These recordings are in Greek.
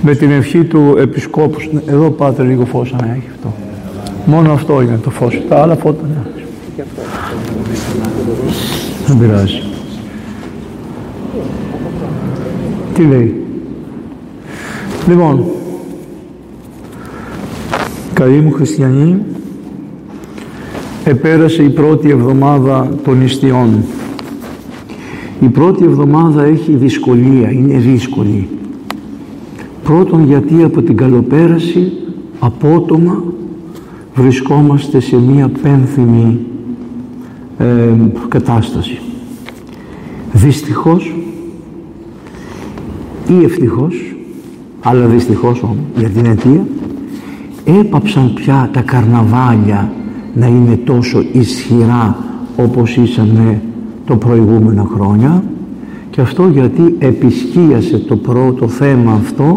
Με την ευχή του Επισκόπου. Εδώ πάτε λίγο φως αν έχει αυτό. Μόνο αυτό είναι το φως. Τα άλλα φώτα ναι. Δεν πειράζει. Τι λέει. Λοιπόν, καλοί μου χριστιανοί, επέρασε η πρώτη εβδομάδα των νηστείων. Η πρώτη εβδομάδα έχει δυσκολία, είναι δύσκολη. Πρώτον γιατί από την καλοπέραση απότομα βρισκόμαστε σε μία πένθυμη κατάσταση. Δυστυχώς ή ευτυχώς, αλλά δυστυχώς όμως για την αιτία, έπαψαν πια τα καρναβάλια να είναι τόσο ισχυρά όπως ήσανε το προηγούμενα χρόνια, και αυτό γιατί επισκίασε το πρώτο θέμα αυτό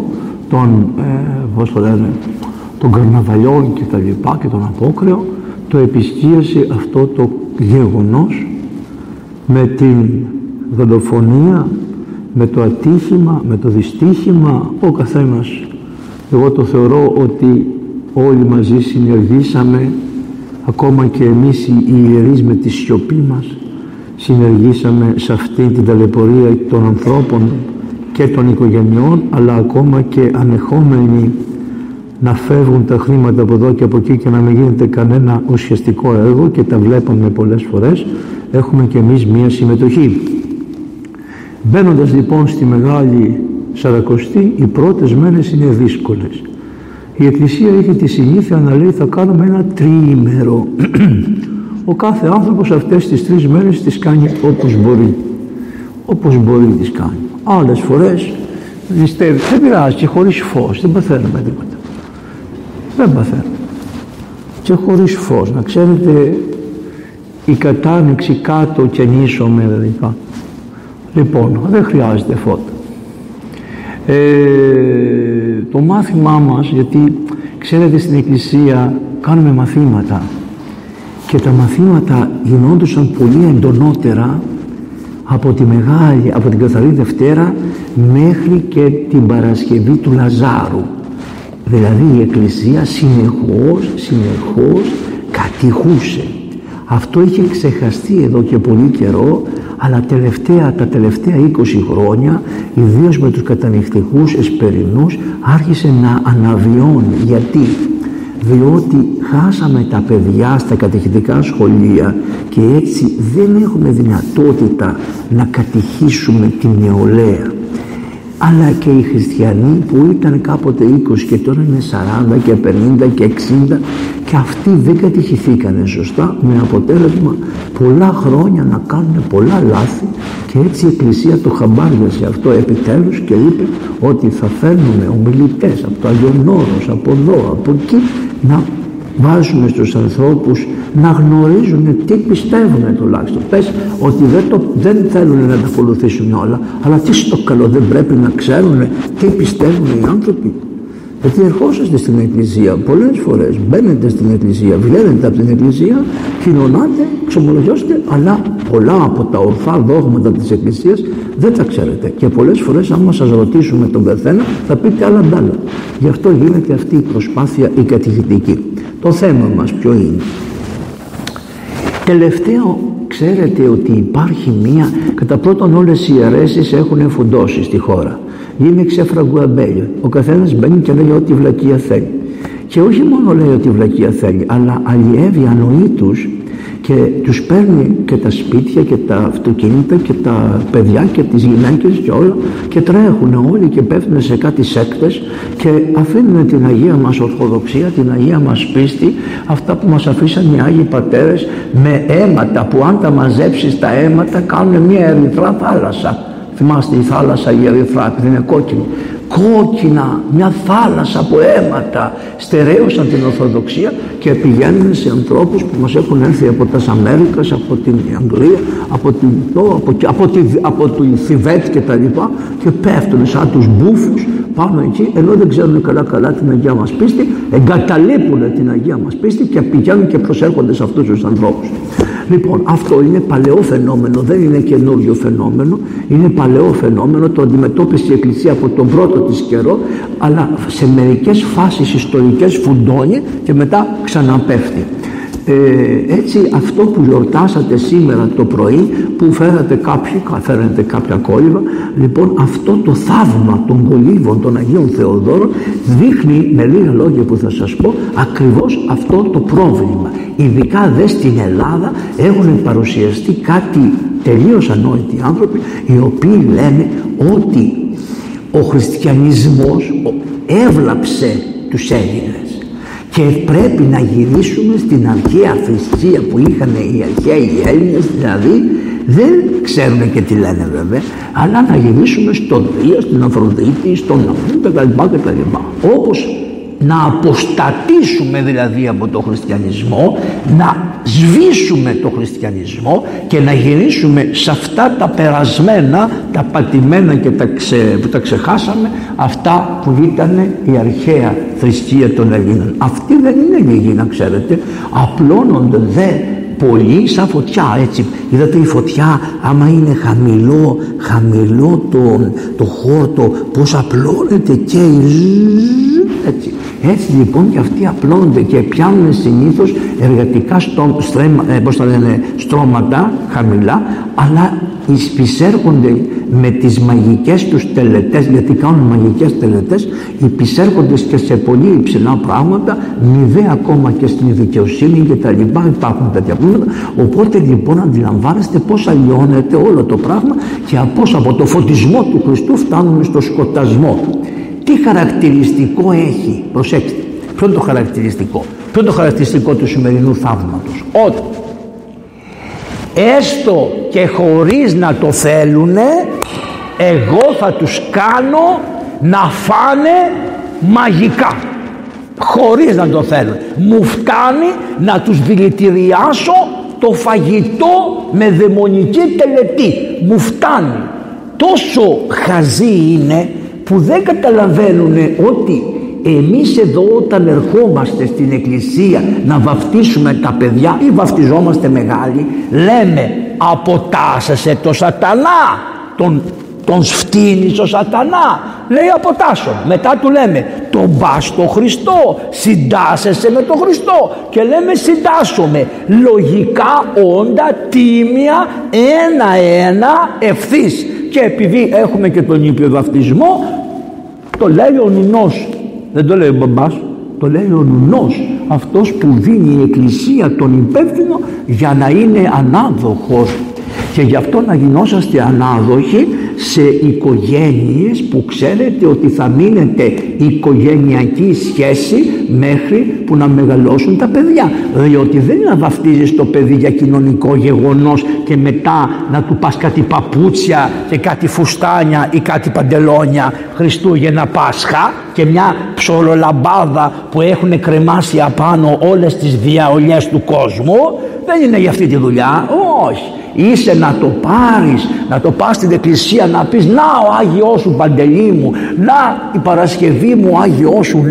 των καρναβαλιών και τα λοιπά και τον απόκρεο, το επισκίασε αυτό το γεγονός με την δολοφονία, με το ατύχημα, με το δυστύχημα. Ο καθένας, εγώ το θεωρώ ότι όλοι μαζί συνεργήσαμε, ακόμα και εμείς οι ιερείς με τη σιωπή μας συνεργήσαμε σε αυτή την ταλαιπωρία των ανθρώπων και των οικογενειών, αλλά ακόμα και ανεχόμενοι να φεύγουν τα χρήματα από εδώ και από εκεί και να μην γίνεται κανένα ουσιαστικό έργο, και τα βλέπαμε πολλές φορές, έχουμε και εμείς μία συμμετοχή. Μπαίνοντας λοιπόν στη Μεγάλη Σαρακοστή, οι πρώτες μέρες είναι δύσκολες. Η Εκκλησία έχει τη συνήθεια να λέει θα κάνουμε ένα τριήμερο. Ο κάθε άνθρωπος αυτές τις 3 μέρες τις κάνει όπως μπορεί. Όπως μπορεί τις κάνει. Άλλες φορές νηστεύει, δεν πειράζει, και χωρίς φως, δεν παθαίνουμε τίποτα. Δεν παθαίνουμε. Και χωρίς φως, να ξέρετε, η κατάνοιξη κάτω και νήσομαι δηλαδή. Λοιπόν, δεν χρειάζεται φώτα. Το μάθημά μας, γιατί ξέρετε στην Εκκλησία κάνουμε μαθήματα και τα μαθήματα γινόντουσαν πολύ εντονότερα από την Καθαρή Δευτέρα μέχρι και την Παρασκευή του Λαζάρου. Δηλαδή η Εκκλησία συνεχώς κατηχούσε. Αυτό είχε ξεχαστεί εδώ και πολύ καιρό, αλλά τα τελευταία 20 χρόνια, ιδίως με τους κατανυκτικούς εσπερινούς, άρχισε να αναβιώνει. Γιατί? Διότι χάσαμε τα παιδιά στα κατηχητικά σχολεία και έτσι δεν έχουμε δυνατότητα να κατηχήσουμε την νεολαία. Αλλά και οι χριστιανοί που ήταν κάποτε 20 και τώρα είναι 40 και 50 και 60, και αυτοί δεν κατηχηθήκανε σωστά, με αποτέλεσμα πολλά χρόνια να κάνουν πολλά λάθη, και έτσι η Εκκλησία το χαμπάριασε αυτό επιτέλους και είπε ότι θα φέρνουμε ομιλητές από το Άγιον Όρος, από εδώ, από εκεί, να βάζουμε στους ανθρώπους να γνωρίζουν τι πιστεύουν τουλάχιστον. Πες ότι δεν θέλουν να τα ακολουθήσουν όλα, αλλά τι στο καλό δεν πρέπει να ξέρουν τι πιστεύουν οι άνθρωποι. Γιατί ερχόσαστε στην Εκκλησία πολλές φορές, μπαίνετε στην Εκκλησία, βγαίνετε από την Εκκλησία, κοινωνάτε, ξομολογιώστε, αλλά πολλά από τα ορθά δόγματα της Εκκλησίας δεν τα ξέρετε. Και πολλές φορές, άμα σας ρωτήσουμε τον καθένα, θα πείτε άλλα ντάλα. Γι' αυτό γίνεται αυτή η προσπάθεια η κατηχητική. Το θέμα μας ποιο είναι? Τελευταίο, ξέρετε ότι υπάρχει μία, κατά πρώτον όλες οι αιρέσεις έχουν φουντώσει στη χώρα. Είναι ξέφραγκου αμπέλιο. Ο καθένας μπαίνει και λέει ό,τι βλακεία θέλει. Και όχι μόνο λέει ό,τι βλακεία θέλει, αλλά αλλιεύει ανοήτους και τους παίρνει και τα σπίτια και τα αυτοκίνητα και τα παιδιά και τις γυναίκες και όλα, και τρέχουν όλοι και πέφτουν σε κάτι σέκτες και αφήνουν την Αγία μας Ορθοδοξία, την Αγία μας πίστη, αυτά που μας αφήσαν οι Άγιοι Πατέρες, με αίματα που αν τα μαζέψεις τα αίματα κάνουν μια ερυθρά θάλασσα. Θυμάστε η θάλασσα η ερυθρά, δεν είναι κόκκινη. Κόκκινα, μια θάλασσα από αίματα στερέωσαν την Ορθοδοξία και πηγαίνουν σε ανθρώπους που μας έχουν έρθει από τα Αμέρικας, από την Αγγλία, από το Θιβέτ και τα λοιπά, και πέφτουν σαν τους μπούφους πάνω εκεί, ενώ δεν ξέρουν καλά την Αγία μας πίστη, εγκαταλείπουν την Αγία μας πίστη και πηγαίνουν και προσέρχονται σε αυτούς τους ανθρώπους. Λοιπόν, αυτό είναι παλαιό φαινόμενο, δεν είναι καινούριο φαινόμενο, είναι παλαιό φαινόμενο, το αντιμετώπισε η Εκκλησία από τον πρώτο της καιρό, αλλά σε μερικές φάσεις ιστορικές φουντώνει και μετά ξαναπέφτει. Έτσι αυτό που γιορτάσατε σήμερα το πρωί, που φέρατε κάποια κόλληβα, λοιπόν αυτό το θαύμα των κολύβων των Αγίων Θεοδόρων δείχνει, με λίγα λόγια που θα σας πω, ακριβώς αυτό το πρόβλημα. Ειδικά δε στην Ελλάδα έχουν παρουσιαστεί κάτι τελείως ανόητοι άνθρωποι, οι οποίοι λένε ότι ο χριστιανισμός έβλαψε τους Έλληνες και πρέπει να γυρίσουμε στην αρχαία θρησκεία που είχαν οι αρχαίοι Έλληνες, δηλαδή δεν ξέρουν και τι λένε βέβαια, αλλά να γυρίσουμε στον Δία, στην Αφροδίτη, στον Ναού κτλ. Όπως να αποστατήσουμε δηλαδή από τον χριστιανισμό, να σβήσουμε τον χριστιανισμό και να γυρίσουμε σε αυτά τα περασμένα, τα πατημένα και που τα ξεχάσαμε, αυτά που ήταν η αρχαία θρησκεία των Ελλήνων. Αυτή δεν είναι λίγη, να ξέρετε, απλώνονται δε πολύ σαν φωτιά, έτσι. Είδατε η φωτιά άμα είναι χαμηλό το χόρτο, πως απλώνεται και έτσι. Έτσι λοιπόν και αυτοί απλώνονται και πιάνουν συνήθως εργατικά στρώματα χαμηλά, αλλά εισπισέρχονται με τις μαγικές τους τελετές, γιατί κάνουν μαγικές τελετές, εισπισέρχονται και σε πολύ υψηλά πράγματα, μηδέ ακόμα και στην δικαιοσύνη και τα λοιπά, υπάρχουν τέτοια πράγματα. Οπότε λοιπόν αντιλαμβάνεστε πώς αλλοιώνεται όλο το πράγμα και πώς από το φωτισμό του Χριστού φτάνουμε στο σκοτασμό. Τι χαρακτηριστικό έχει, προσέξτε, ποιο είναι το χαρακτηριστικό του σημερινού θαύματος? Ότι έστω και χωρίς να το θέλουνε, εγώ θα τους κάνω να φάνε μαγικά, χωρίς να το θέλουν. Μου φτάνει να τους δηλητηριάσω το φαγητό με δαιμονική τελετή, μου φτάνει. Τόσο χαζοί είναι που δεν καταλαβαίνουν ότι εμείς εδώ όταν ερχόμαστε στην εκκλησία να βαφτίσουμε τα παιδιά ή βαφτιζόμαστε μεγάλοι, λέμε αποτάσσεσαι το σατανά, τον σφτύνεις ο σατανά, λέει αποτάσσομαι. Μετά του λέμε τον πας στο Χριστό, συντάσσεσαι με τον Χριστό, και λέμε συντάσσομαι. Λογικά όντα τίμια ένα ευθύς. Και επειδή έχουμε και τον ήπιο βαφτισμό, το λέει ο νουνός, δεν το λέει ο μπαμπάς, το λέει ο νουνός, αυτός που δίνει η Εκκλησία τον υπεύθυνο για να είναι ανάδοχος. Και γι' αυτό να γινόσαστε ανάδοχοι σε οικογένειες που ξέρετε ότι θα μείνετε οικογενειακή σχέση μέχρι που να μεγαλώσουν τα παιδιά. Διότι δεν είναι να βαφτίζεις το παιδί για κοινωνικό γεγονός και μετά να του πας κάτι παπούτσια και κάτι φουστάνια ή κάτι παντελόνια Χριστούγεννα Πάσχα και μια ψωρολαμπάδα που έχουν κρεμάσει απάνω όλες τις διαολιές του κόσμου. Δεν είναι για αυτή τη δουλειά, όχι. Είσαι να το πάρεις, να το πας στην εκκλησία, να πεις να ο Άγιός σου Παντελή μου, να η Παρασκευή μου ο Άγιός σου,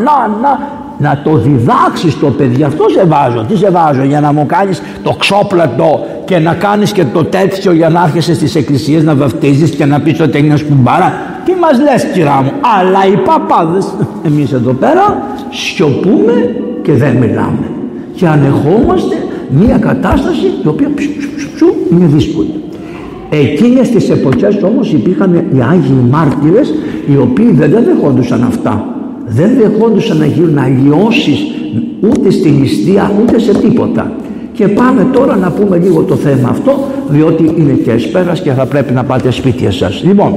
να το διδάξεις το παιδί. Αυτό σε βάζω. Τι σε βάζω? Για να μου κάνεις το ξόπλατο και να κάνεις και το τέτοιο για να έρχεσαι στις εκκλησίες να βαφτίζεις και να πεις ότι είναι σκουμπάρα? Τι μας λες, κυρά μου? Αλλά οι παπάδες, εμείς εδώ πέρα σιωπούμε και δεν μιλάμε και ανεχόμαστε μια κατάσταση η οποία είναι δύσκολη. Εκείνες τις εποχές όμως υπήρχαν οι Άγιοι Μάρτυρες, οι οποίοι δεν δεχόντουσαν αυτά. Δεν δεχόντουσαν να γίνουν αλλοιώσεις ούτε στην νηστεία ούτε σε τίποτα. Και πάμε τώρα να πούμε λίγο το θέμα αυτό, διότι είναι και εσπέρας και θα πρέπει να πάτε σπίτια σας. Λοιπόν,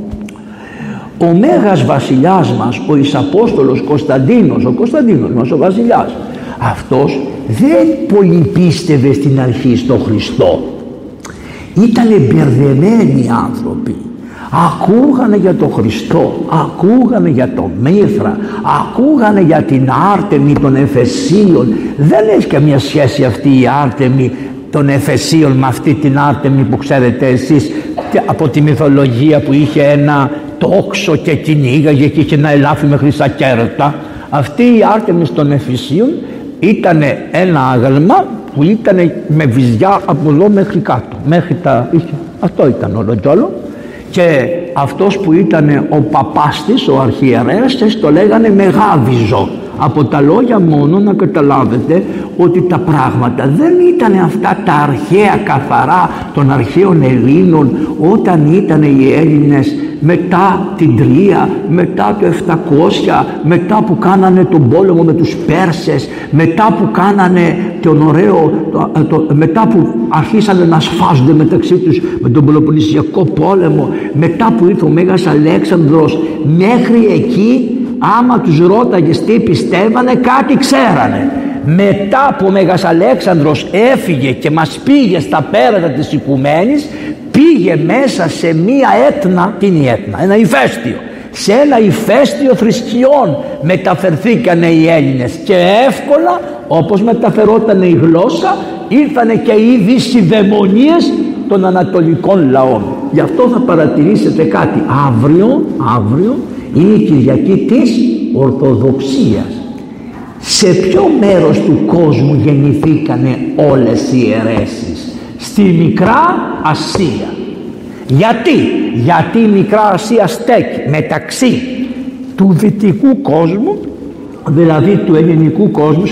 ο Μέγας Βασιλιάς μας, ο Ισαπόστολος Κωνσταντίνος, ο βασιλιάς, αυτός δεν πολύ πίστευε στην αρχή στο Χριστό. Ήτανε μπερδεμένοι άνθρωποι. Ακούγανε για τον Χριστό, ακούγανε για τον Μήθρα, ακούγανε για την Άρτεμη των Εφεσίων. Δεν έχει καμία σχέση αυτή η Άρτεμη των Εφεσίων με αυτή την Άρτεμη που ξέρετε εσείς από τη μυθολογία, που είχε ένα τόξο και κυνήγαγε και είχε ένα ελάφι με χρυσά κέρατα. Αυτή η Άρτεμις των Εφεσίων ήταν ένα άγαλμα που ήταν με βυζιά από εδώ μέχρι κάτω, μέχρι αυτό ήταν όλο κι όλο, και αυτός που ήταν ο παπάς της, ο αρχιερέας της, το λέγανε Μεγάβυζο. Από τα λόγια μόνο να καταλάβετε ότι τα πράγματα δεν ήταν αυτά τα αρχαία καθαρά των αρχαίων Ελλήνων, όταν ήταν οι Έλληνες μετά την Τρία, μετά το 700, μετά που κάνανε τον πόλεμο με τους Πέρσες, μετά που κάνανε τον ωραίο, μετά που αρχίσανε να σφάζονται μεταξύ τους με τον Πελοποννησιακό πόλεμο, μετά που ήρθε ο Μέγας Αλέξανδρος, μέχρι εκεί άμα τους ρώταγες τι πιστεύανε, κάτι ξέρανε. Μετά που ο Μέγας Αλέξανδρος έφυγε και μας πήγε στα πέρατα της Οικουμένης, πήγε μέσα σε μία Έτνα, τι είναι η Έτνα, ένα ηφαίστειο, σε ένα ηφαίστειο θρησκειών μεταφερθήκανε οι Έλληνες, και εύκολα, όπως μεταφερότανε η γλώσσα, ήρθανε και οι δυσιδαιμονίες των ανατολικών λαών. Γι' αυτό θα παρατηρήσετε κάτι, αύριο είναι η Κυριακή της Ορθοδοξίας. Σε ποιο μέρος του κόσμου γεννηθήκανε όλες οι αιρέσεις? Στη Μικρά Ασία. Γιατί η Μικρά Ασία στέκει μεταξύ του δυτικού κόσμου, δηλαδή του ελληνικού κόσμου,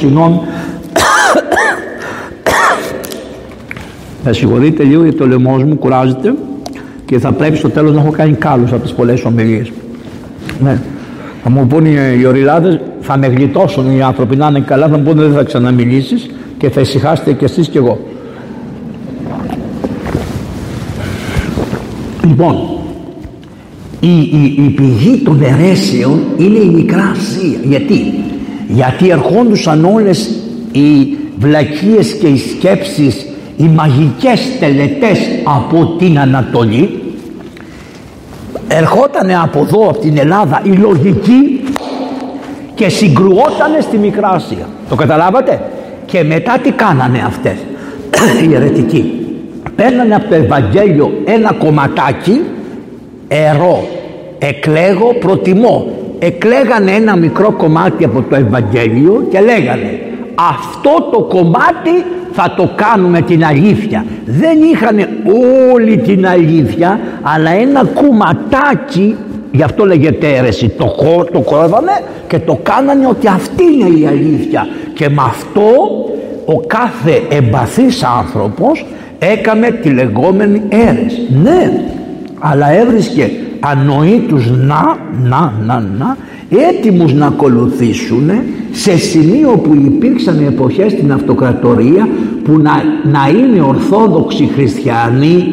θα συγχωρείτε λίγο γιατί το λαιμός μου κουράζεται και θα πρέπει στο τέλος να έχω κάνει κάλους από τις πολλές ομιλίες. Ναι. Θα μου πούνε οι ορειλάδες, θα με γλιτώσουν οι άνθρωποι, να είναι καλά, θα μου πούνε δεν θα ξαναμιλήσεις και θα ησυχάσετε κι εσείς κι εγώ. Λοιπόν, η πηγή των αιρέσεων είναι η Μικρά Ασία. Γιατί ερχόντουσαν όλες οι βλακίες και οι σκέψεις, οι μαγικές τελετές από την Ανατολή, ερχότανε από εδώ, από την Ελλάδα, η λογική και συγκρουότανε στη Μικρά Ασία. Το καταλάβατε? Και μετά τι κάνανε αυτές οι αιρετικοί? Παίρνανε από το Ευαγγέλιο ένα κομματάκι, ερώ, εκλέγω, προτιμώ. Εκλέγανε ένα μικρό κομμάτι από το Ευαγγέλιο και λέγανε αυτό το κομμάτι θα το κάνουμε την αλήθεια. Δεν είχανε όλη την αλήθεια, αλλά ένα κομματάκι, γι' αυτό λέγεται αίρεση, το κόβανε και το κάνανε ότι αυτή είναι η αλήθεια, και με αυτό ο κάθε εμπαθής άνθρωπος έκαμε τη λεγόμενη αίρεση. Ναι, αλλά έβρισκε ανοήτους έτοιμους να ακολουθήσουν, σε σημείο που υπήρξαν εποχές στην αυτοκρατορία που να είναι ορθόδοξοι χριστιανοί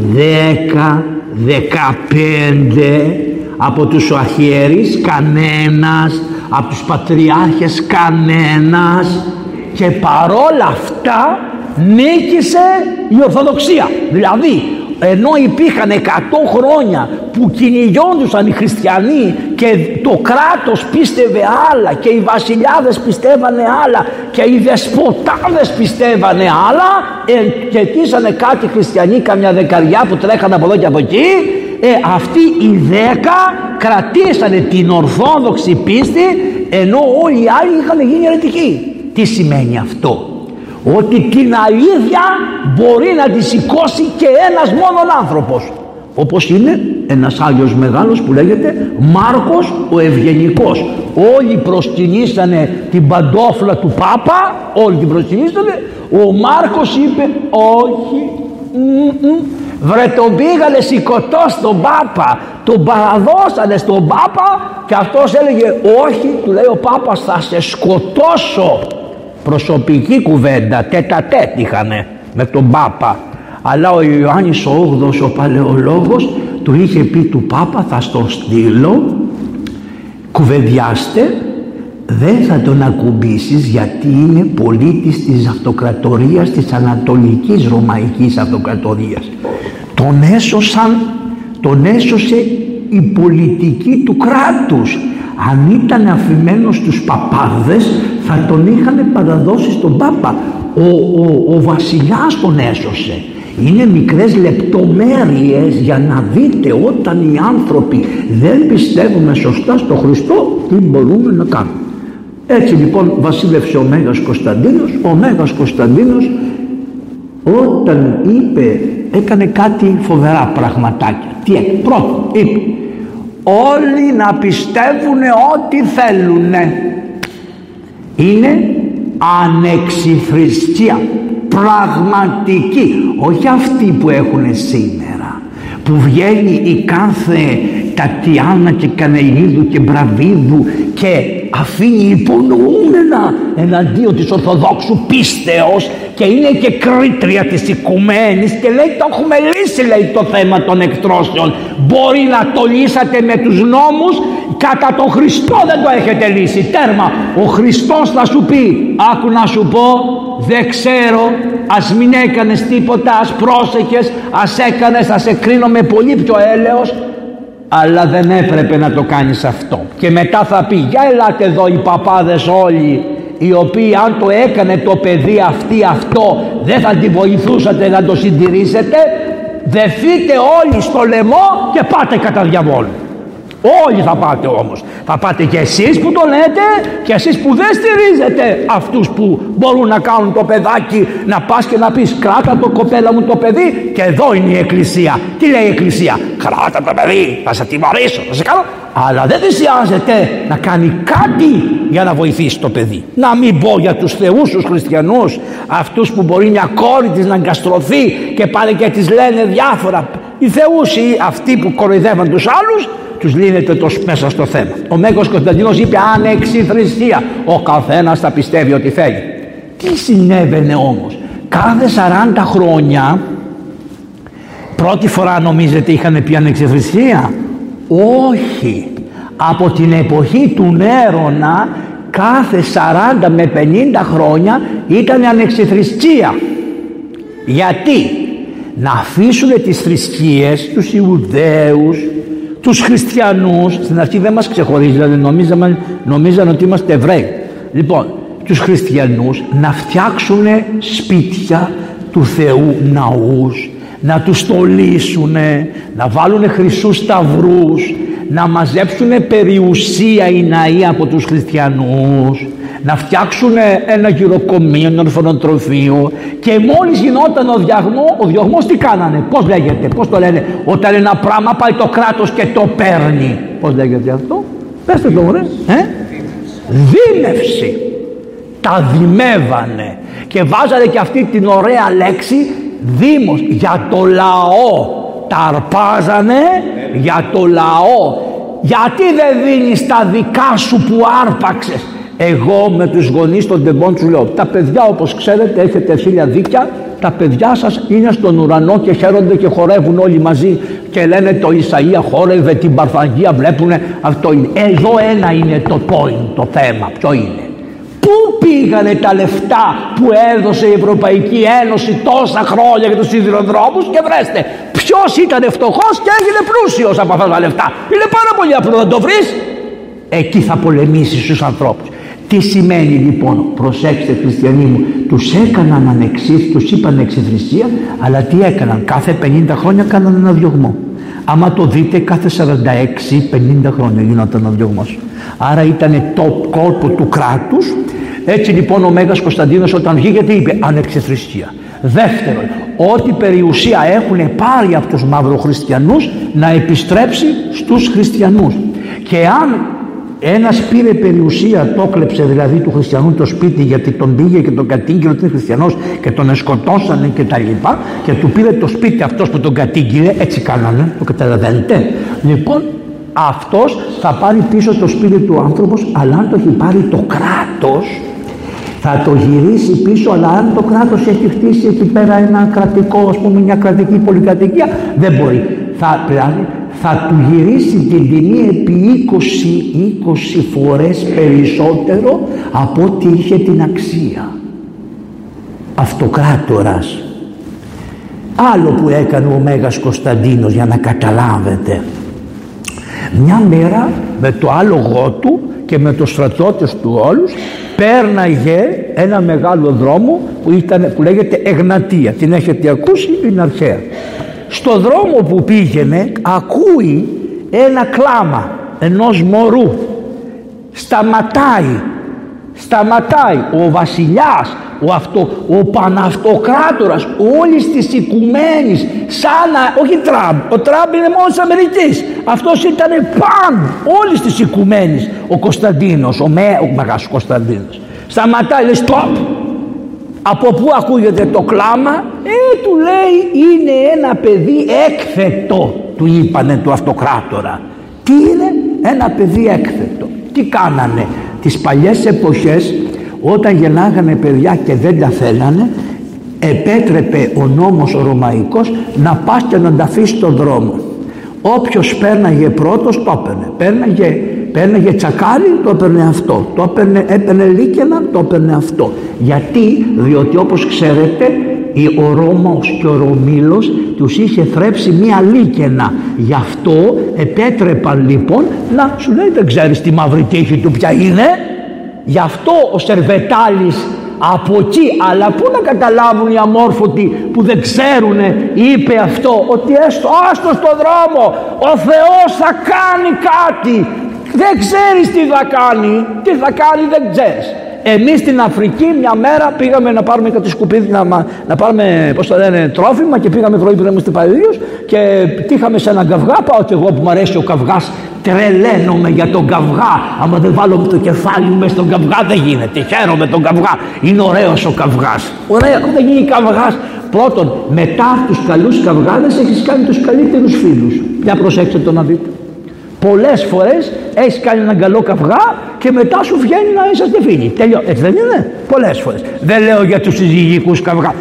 10-15, από τους αρχιερείς κανένας, από τους πατριάρχες κανένας, και παρόλα αυτά νίκησε η Ορθοδοξία. Δηλαδή ενώ υπήρχαν 100 χρόνια που κυνηγιόντουσαν οι χριστιανοί και το κράτος πίστευε άλλα και οι βασιλιάδες πιστεύανε άλλα και οι δεσποτάδες πιστεύανε άλλα, και αιτήσανε κάτι χριστιανοί, καμιά δεκαριά που τρέχανε από εδώ και από εκεί, αυτοί οι 10 κρατήσανε την ορθόδοξη πίστη, ενώ όλοι οι άλλοι είχαν γίνει αιρετικοί. Τι σημαίνει αυτό? Ότι την αλήθεια μπορεί να τη σηκώσει και ένας μόνον άνθρωπος, όπως είναι ένας Άγιος Μεγάλος που λέγεται Μάρκος ο Ευγενικός. Όλοι προσκυνήσανε την παντόφλα του Πάπα, όλοι την προσκυνήσανε. Ο Μάρκος είπε όχι, βρε τον πήγανε σηκωτό στον Πάπα, τον παραδώσανε στον Πάπα, και αυτός έλεγε όχι, του λέει ο Πάπας, θα σε σκοτώσω. Προσωπική κουβέντα, τέτα-τέτ είχανε με τον Πάπα. Αλλά ο Ιωάννης ο 8ος, ο παλαιολόγος, του είχε πει του Πάπα, θα στον στείλω, κουβεντιάστε, δεν θα τον ακουμπήσεις γιατί είναι πολίτης της αυτοκρατορίας, της Ανατολικής Ρωμαϊκής Αυτοκρατορίας. Τον έσωσε η πολιτική του κράτους. Αν ήταν αφημένος στους παπάδες θα τον είχαν παραδώσει στον Πάπα. Ο βασιλιάς τον έσωσε. Είναι μικρές λεπτομέρειες για να δείτε όταν οι άνθρωποι δεν πιστεύουμε σωστά στο Χριστό τι μπορούμε να κάνουμε. Έτσι λοιπόν βασίλευσε ο Μέγας Κωνσταντίνος. Ο Μέγας Κωνσταντίνος όταν είπε, έκανε κάτι φοβερά πραγματάκια. Τι έκανε? Πρώτον είπε, όλοι να πιστεύουν ό,τι θέλουν. Είναι ανεξιθρησκεία πραγματική, όχι αυτή που έχουν σήμερα, που βγαίνει η κάθε Τατιάνα και Κανελίδου και Μπραβίδου και αφήνει υπονοούμενα εναντίον της Ορθοδόξου πίστεως και είναι και κρίτρια της οικουμένης και λέει το έχουμε λύσει, λέει, το θέμα των εκτρώσεων. Μπορεί να το λύσατε με τους νόμους, κατά τον Χριστό δεν το έχετε λύσει, τέρμα. Ο Χριστός θα σου πει, άκου να σου πω, δεν ξέρω, ας μην έκανες τίποτα, ας πρόσεχες, ας έκανες, θα σε κρίνω με πολύ πιο έλεος, αλλά δεν έπρεπε να το κάνεις αυτό. Και μετά θα πει, για ελάτε εδώ οι παπάδες όλοι, οι οποίοι αν το έκανε το παιδί αυτό δεν θα τη βοηθούσατε να το συντηρήσετε. Δεθείτε όλοι στο λαιμό και πάτε κατά διαβόλου. Όλοι θα πάτε όμως. Θα πάτε και εσείς που το λέτε και εσείς που δεν στηρίζετε αυτούς που μπορούν να κάνουν το παιδάκι, να πας και να πεις κράτα το, κοπέλα μου, το παιδί, και εδώ είναι η Εκκλησία. Τι λέει η Εκκλησία? Κράτα το παιδί, θα σε τιμωρήσω, θα σε κάνω. Αλλά δεν θυσιάζεται να κάνει κάτι για να βοηθήσει το παιδί. Να μην πω για τους θεούς τους χριστιανούς, αυτούς που μπορεί μια κόρη της να αγκαστρωθεί και πάνε και της λένε διάφορα. Οι θεούς αυτοί που κοροϊδεύαν τους άλλους, τους λύνεται μέσα στο θέμα. Ο Μέγας Κωνσταντίνος είπε ανεξιθρησκεία. Ο καθένας θα πιστεύει ό,τι θέλει. Τι συνέβαινε όμως? Κάθε 40 χρόνια, πρώτη φορά νομίζετε είχαν πει ανεξιθρησκεία? Όχι. Από την εποχή του Νέρονα κάθε 40 με 50 χρόνια ήταν ανεξιθρησκεία. Γιατί? Να αφήσουν τις θρησκείες, τους Ιουδαίους, τους χριστιανούς. Στην αρχή δεν μας ξεχωρίζανε, νομίζαν ότι είμαστε Εβραίοι. Λοιπόν, τους χριστιανούς να φτιάξουν σπίτια του Θεού, ναούς, να τους στολίσουν, να βάλουν χρυσούς σταυρούς, να μαζέψουν περιουσία οι ναοί από τους χριστιανούς, να φτιάξουν ένα γυροκομείο, ένα ορφανοτροφείο. Και μόλις γινόταν ο διωγμός τι κάνανε? Πώς λέγεται, πώς το λένε όταν ένα πράγμα πάει το κράτος και το παίρνει? Πώς λέγεται αυτό? Πέστε το ωραία. Δίμευση. Τα δημεύανε και βάζανε και αυτή την ωραία λέξη δήμος, για το λαό. Τα αρπάζανε για το λαό. Γιατί δεν δίνεις τα δικά σου που άρπαξες? Εγώ με τους γονείς των τεμπών του λέω, τα παιδιά όπως ξέρετε έχετε 1000 δίκια, τα παιδιά σας είναι στον ουρανό και χαίρονται και χορεύουν όλοι μαζί και λένε το Ισαΐα χόρευε, την Παρθαγία βλέπουνε. Αυτό είναι. Εδώ ένα είναι το point, το θέμα. Ποιο είναι? Πού πήγανε τα λεφτά που έδωσε η Ευρωπαϊκή Ένωση τόσα χρόνια για τους σιδηροδρόμους? Και βρέστε ποιος ήταν φτωχός και έγινε πλούσιος από αυτά τα λεφτά. Είναι πάρα πολύ απλό να το βρεις. Εκεί θα πολεμήσεις τους ανθρώπους. Τι σημαίνει λοιπόν? Προσέξτε χριστιανοί μου, τους έκαναν τους είπαν εξιθρησκεία, αλλά τι έκαναν? Κάθε 50 χρόνια κάναν ένα διωγμό. Άμα το δείτε κάθε 46-50 χρόνια γινόταν ένα διωγμός. Άρα ήταν το κόρπο του κράτους. Έτσι λοιπόν ο Μέγας Κωνσταντίνος όταν βγήκε τι είπε? Ανεξιθρησκεία. Δεύτερον, ό,τι περιουσία έχουν πάρει από τους μαυροχριστιανούς να επιστρέψει στους χριστιανούς. Και αν ένας πήρε περιουσία, το κλέψε δηλαδή του χριστιανού το σπίτι, γιατί τον πήγε και τον κατήγγειλε ότι είναι χριστιανός και τον σκοτώσανε και τα λοιπά, και του πήρε το σπίτι αυτός που τον κατήγγειλε, έτσι κάνανε, το καταλαβαίνετε? Λοιπόν, αυτός θα πάρει πίσω το σπίτι του άνθρωπος, αλλά αν το έχει πάρει το κράτος θα το γυρίσει πίσω. Αλλά αν το κράτος έχει χτίσει εκεί πέρα ένα κρατικό, ας πούμε μια κρατική πολυκατοικία, δεν μπορεί. Θα του γυρίσει την τιμή επί 20 φορές περισσότερο από ό,τι είχε την αξία. Αυτοκράτορας. Άλλο που έκανε ο Μέγας Κωνσταντίνος, για να καταλάβετε. Μια μέρα με το άλογο του και με τους στρατιώτες του όλους πέρναγε ένα μεγάλο δρόμο που λέγεται Εγνατία. Την έχετε ακούσει? Είναι αρχαία. Στο δρόμο που πήγαινε ακούει ένα κλάμα ενός μωρού. Σταματάει Σταματάει ο βασιλιάς, ο Παναυτοκράτορας όλης της οικουμένης, σαν να, όχι Τραμπ, ο Τραμπ είναι μόνο της Αμερικής, αυτός ήταν πάνω όλης της οικουμένης, ο Κωνσταντίνος, ο Μεγάλος Κωνσταντίνος. Σταματάει, λέει stop. Από πού ακούγεται το κλάμα? Του λέει είναι ένα παιδί έκθετο, του είπανε του αυτοκράτορα. Τι είναι? Ένα παιδί έκθετο. Τι κάνανε τις παλιές εποχές, όταν γεννάγανε παιδιά και δεν τα θέλανε, επέτρεπε ο νόμος ο ρωμαϊκός να πας και να τα αφήσει στον δρόμο. Όποιος πέρναγε πρώτος το έπαιρνε. Πέρναγε τσακάλι, το έπαιρνε αυτό. Έπαιρνε λίκαινα, το έπαιρνε αυτό. Γιατί? Διότι όπως ξέρετε ο Ρώμος και ο Ρωμήλος τους είχε θρέψει μία λίκαινα. Γι' αυτό επέτρεπαν λοιπόν να σου λέει δεν ξέρεις τη μαύρη τύχη του ποια είναι. Γι' αυτό ο Σερβετάλης από εκεί, αλλά πού να καταλάβουν οι αμόρφωτοι που δεν ξέρουνε, είπε αυτό, ότι άστο στον δρόμο, ο Θεός θα κάνει κάτι. Δεν ξέρεις τι θα κάνει, δεν ξέρεις. Εμείς στην Αφρική μια μέρα πήγαμε να πάρουμε κάτι σκουπίδι, να πάρουμε, πώς το λένε, τρόφιμα, και πήγαμε πρωί που είμαστε παλιούς και τύχαμε σε έναν καυγά. Πάω και εγώ που μου αρέσει ο καυγάς, τρελαίνομαι για τον καυγά. Άμα δεν βάλω το κεφάλι μου μέσα στον καυγά δεν γίνεται. Χαίρομαι τον καυγά, είναι ωραίος ο καυγάς. Ωραία, όταν γίνει καυγάς, πρώτον, μετά τους καλούς καυγάδες έχεις κάνει τους καλύτερους φίλους. Για προσέξτε το να δείτε. Πολλές φορές έχεις κάνει έναν καλό καυγά και μετά σου βγαίνει να είσαστε φίλοι. Έτσι δεν είναι? Πολλές φορές. Δεν λέω για τους συζυγικούς καυγά.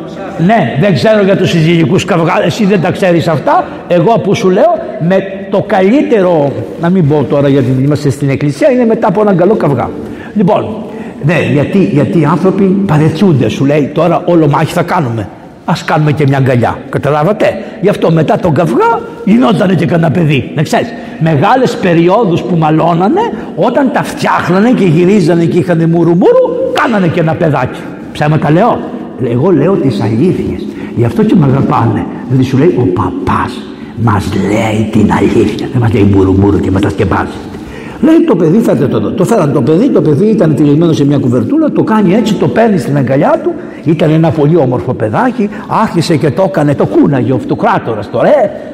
Ναι, δεν ξέρω για τους συζυγικούς καυγά. Εσύ δεν τα ξέρεις αυτά. Εγώ που σου λέω, με το καλύτερο, να μην πω τώρα γιατί είμαστε στην εκκλησία, είναι μετά από έναν καλό καυγά. Λοιπόν, ναι, γιατί οι άνθρωποι παρετιούνται. Σου λέει τώρα όλο μάχη θα κάνουμε. Ας κάνουμε και μια αγκαλιά. Καταλάβατε? Γι' αυτό μετά τον καυγά γινότανε και κανένα παιδί. Να ξέρεις, μεγάλες περιόδους που μαλώνανε, όταν τα φτιάχνανε και γυρίζανε και είχανε μουρου-μουρου, κάνανε και ένα παιδάκι. Ψέματα λέω? Εγώ λέω τις αλήθειες. Γι' αυτό και με αγαπάνε. Δηλαδή σου λέει ο παπάς μας λέει την αλήθεια. Δεν μας λέει μουρου-μουρου και μετά σκεπάζει. Λέει το παιδί, φέρτε το εδώ. Το φέραν το παιδί ήταν τυλιγμένο σε μια κουβερτούλα, το κάνει έτσι, το παίρνει στην αγκαλιά του. Ήταν ένα πολύ όμορφο παιδάκι, άρχισε και το έκανε, το κούναγε ο αυτοκράτορας τώρα.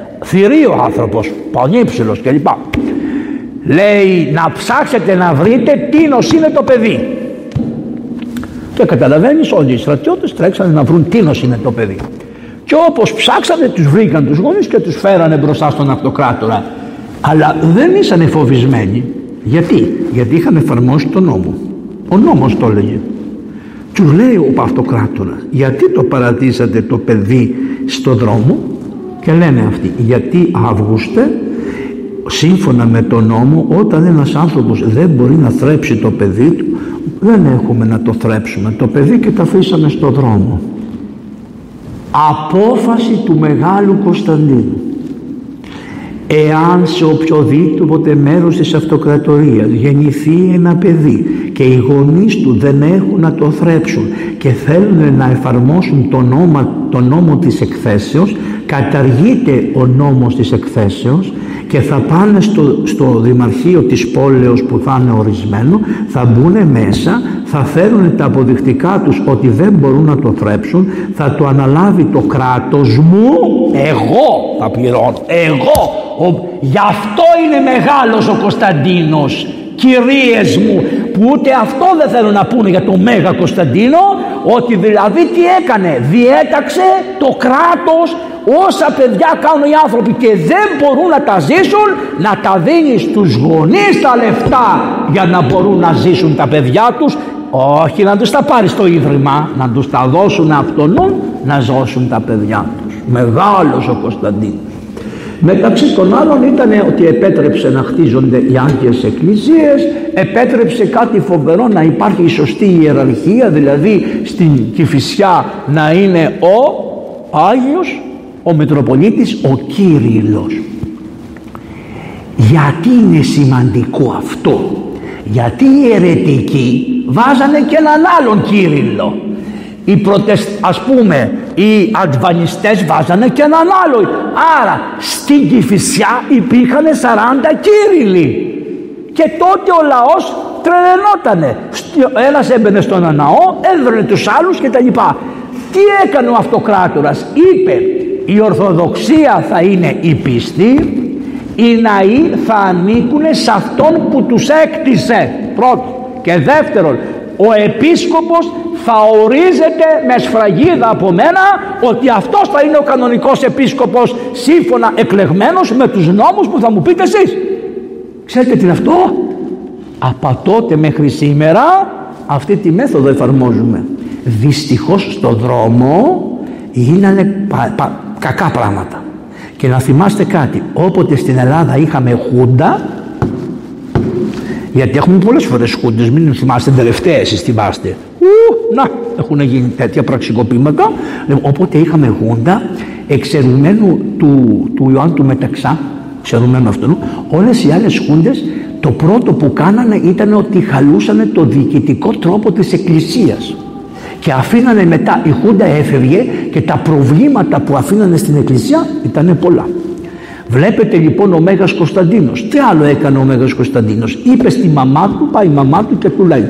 Θηρίο άνθρωπος, πανύψηλος κλπ. Λέει να ψάξετε να βρείτε τίνος είναι το παιδί. Και καταλαβαίνεις, όλοι οι στρατιώτες τρέξανε να βρουν τίνος είναι το παιδί. Και όπως ψάξανε, τους βρήκαν τους γονείς και τους φέρανε μπροστά στον αυτοκράτορα. Αλλά δεν ήσανε φοβισμένοι. Γιατί είχαν εφαρμόσει τον νόμο. Ο νόμος το έλεγε. Τους λέει ο αυτοκράτορας, γιατί το παρατήσατε το παιδί στο δρόμο? Και λένε αυτοί, γιατί Αύγουστε, σύμφωνα με τον νόμο, όταν ένας άνθρωπος δεν μπορεί να θρέψει το παιδί του, δεν έχουμε να το θρέψουμε το παιδί και το αφήσαμε στο δρόμο. Απόφαση του Μεγάλου Κωνσταντίνου. Εάν σε οποιοδήποτε μέρος της αυτοκρατορίας γεννηθεί ένα παιδί και οι γονείς του δεν έχουν να το θρέψουν και θέλουν να εφαρμόσουν τον νόμο της εκθέσεως, καταργείται ο νόμος της εκθέσεως και θα πάνε στο δημαρχείο της πόλεως που θα είναι ορισμένο, θα μπουν μέσα, θα φέρουν τα αποδεικτικά τους ότι δεν μπορούν να το θρέψουν, θα το αναλάβει το κράτος μου, εγώ θα πληρώνω, εγώ. Γι' αυτό είναι μεγάλος ο Κωνσταντίνος, κυρίες μου, που ούτε αυτό δεν θέλουν να πούνε για τον Μέγα Κωνσταντίνο, ότι δηλαδή τι έκανε? Διέταξε το κράτος όσα παιδιά κάνουν οι άνθρωποι και δεν μπορούν να τα ζήσουν, να τα δίνει στους γονείς τα λεφτά για να μπορούν να ζήσουν τα παιδιά τους, όχι να τους τα πάρει στο ίδρυμα, να τους τα δώσουν αυτονών να ζώσουν τα παιδιά τους. Μεγάλος ο Κωνσταντίνος. Μεταξύ των άλλων ήταν ότι επέτρεψε να χτίζονται οι Άγιες Εκκλησίες, επέτρεψε κάτι φοβερό, να υπάρχει η σωστή ιεραρχία, δηλαδή στην Κηφισιά να είναι ο Άγιος, ο Μητροπολίτης, ο Κύριλλος. Γιατί είναι σημαντικό αυτό? Γιατί οι αιρετικοί βάζανε και έναν άλλον Κύριλλο. Ας πούμε οι αντβανιστές βάζανε και έναν άλλο. Άρα στην Κηφισιά υπήρχαν 40 Κύριλλοι και τότε ο λαός τρελαινότανε. ένας έμπαινε στον ναό, έδρωνε τους άλλους και τα λοιπά. Τι έκανε ο αυτοκράτορας? Είπε, η Ορθοδοξία θα είναι η πιστή, οι ναοί θα ανήκουν σε αυτόν που τους έκτισε, πρώτον. Και δεύτερον, ο επίσκοπος θα ορίζεται με σφραγίδα από μένα ότι αυτός θα είναι ο κανονικός επίσκοπος, σύμφωνα εκλεγμένος με τους νόμους που θα μου πείτε εσείς. Ξέρετε τι είναι αυτό? Από τότε μέχρι σήμερα αυτή τη μέθοδο εφαρμόζουμε. Δυστυχώς στον δρόμο γίνανε κακά πράγματα. Και να θυμάστε κάτι, όποτε στην Ελλάδα είχαμε χούντα, γιατί έχουμε πολλές φορές χούντες, μην θυμάστε την τελευταία, εσείς θυμάστε, να έχουν γίνει τέτοια πραξικοπήματα. Όποτε είχαμε χούντα, εξαιρουμένου του Ιωάννου του Μεταξά, εξαιρουμένου αυτού, όλες οι άλλες χούντες το πρώτο που κάνανε ήταν ότι χαλούσανε το διοικητικό τρόπο της Εκκλησίας και αφήνανε μετά, η χούντα έφευγε και τα προβλήματα που αφήνανε στην Εκκλησία ήταν πολλά. Βλέπετε λοιπόν ο Μέγας Κωνσταντίνος, τι άλλο έκανε ο Μέγας Κωνσταντίνος? Είπε στη μαμά του, πάει η μαμά του και του λέει,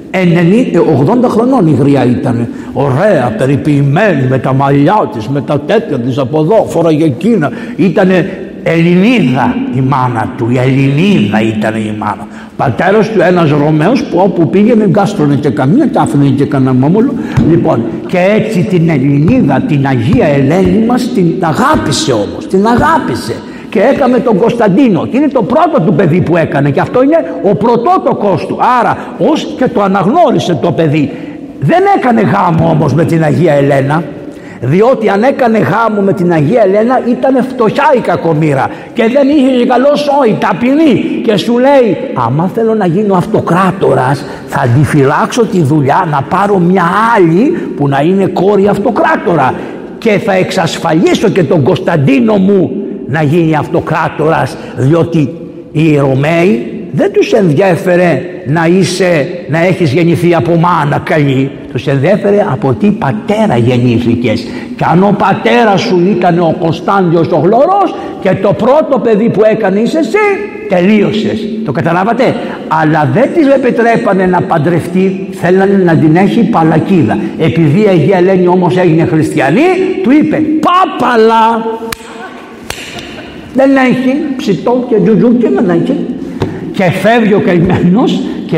80 χρονών η γριά ήταν, ωραία, περιποιημένη, με τα μαλλιά της, με τα τέτοια της από εδώ, φοράγε εκείνα, ήτανε Ελληνίδα η μάνα του, η Ελληνίδα ήταν η μάνα. Πατέρας του ένας Ρωμαίος που όπου πήγαινε γκάστρωνε και καμία και άφηνε και κανένα μόμολο. Λοιπόν, και έτσι την Ελληνίδα, την Αγία Ελένη μας την αγάπησε όμως, την αγάπησε και έκαμε τον Κωνσταντίνο και είναι το πρώτο του παιδί που έκανε και αυτό είναι ο πρωτότοκος του. Άρα ως και το αναγνώρισε το παιδί. Δεν έκανε γάμο όμως με την Αγία Ελένα, διότι αν έκανε γάμο με την Αγία Ελένα ήταν φτωχιά η κακομοίρα και δεν είχε καλό σόι, ταπεινή, και σου λέει, άμα θέλω να γίνω αυτοκράτορας θα αντιφυλάξω τη δουλειά να πάρω μια άλλη που να είναι κόρη αυτοκράτορα και θα εξασφαλίσω και τον Κωνσταντίνο μου να γίνει αυτοκράτορας, διότι οι Ρωμαίοι δεν τους ενδιέφερε να έχεις γεννηθεί από μάνα καλή, τους ενδιέφερε από τι πατέρα γεννήθηκες. Και αν ο πατέρας σου ήταν ο Κωνσταντιος ο Γλωρός και το πρώτο παιδί που έκανε είσαι εσύ, τελείωσες. Το καταλάβατε? Αλλά δεν της επιτρέπανε να παντρευτεί, θέλανε να την έχει παλακίδα. Επειδή η Αγία Ελένη όμως έγινε χριστιανή, του είπε πάπαλα, δεν έχει ψητό και τζουτζούκι, δεν έχει. Και φεύγει ο καημένος και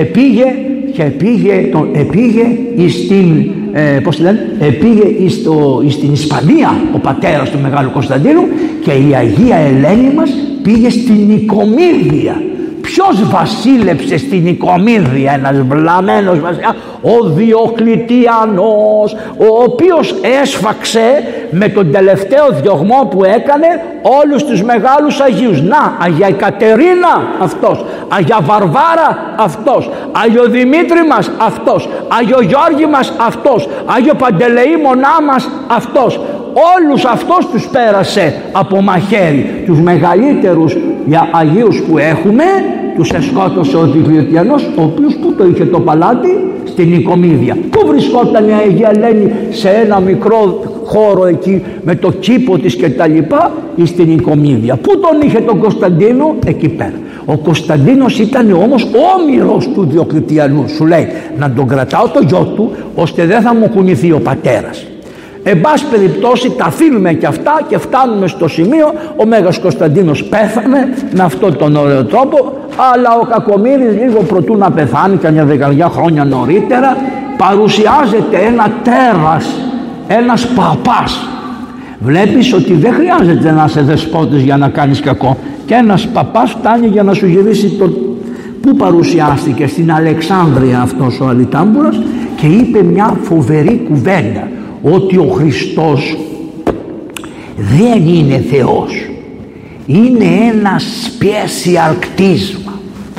πήγε στην Ισπανία ο πατέρας του Μεγάλου Κωνσταντίνου και η Αγία Ελένη μας πήγε στην Νικομίδια. Ποιος βασίλεψε στην Νικομίδια? Ένας βλαμμένος βασιλιάς, ο Διοκλητιανός, ο οποίος έσφαξε με τον τελευταίο διωγμό που έκανε όλους τους μεγάλους Αγίους. Να, Αγία Κατερίνα αυτός, Αγία Βαρβάρα αυτός, Άγιο Δημήτρη μας αυτός, Άγιο Γιώργη μας αυτός, Άγιο Παντελεήμονά μας αυτός. Όλους αυτούς τους πέρασε από μαχαίρι. Τους μεγαλύτερους για Αγίους που έχουμε τους εσκότωσε ο Διοκλητιανός, ο οποίος που το είχε το παλάτι? Στην Νικομίδια. Πού βρισκόταν η Αγία Ελένη? Σε ένα μικρό χώρο εκεί με το κήπο της και τα λοιπά, ή στην Νικομίδια. Πού τον είχε τον Κωνσταντίνο? Εκεί πέρα. Ο Κωνσταντίνος ήταν όμως όμηρος του Διοκλητιανού. Σου λέει να τον κρατάω το γιο του ώστε δεν θα μου κουνηθεί ο πατέρας. Εν πάση περιπτώσει τα αφήνουμε και αυτά και φτάνουμε στο σημείο ο Μέγας Κωνσταντίνος πέθανε με αυτόν τον ωραίο τρόπο, αλλά ο κακομοίρης λίγο προτού να πεθάνει, καμιά 10 χρόνια νωρίτερα, παρουσιάζεται ένα τέρας, ένας παπάς. Βλέπεις ότι δεν χρειάζεται να είσαι δεσπότης για να κάνεις κακό, και ένας παπάς φτάνει για να σου γυρίσει το... Πού παρουσιάστηκε? Στην Αλεξάνδρεια αυτός ο Αλιτάμπουρας και είπε μια φοβερή κουβέντα, ότι ο Χριστός δεν είναι Θεός, είναι ένα special κτίσμα,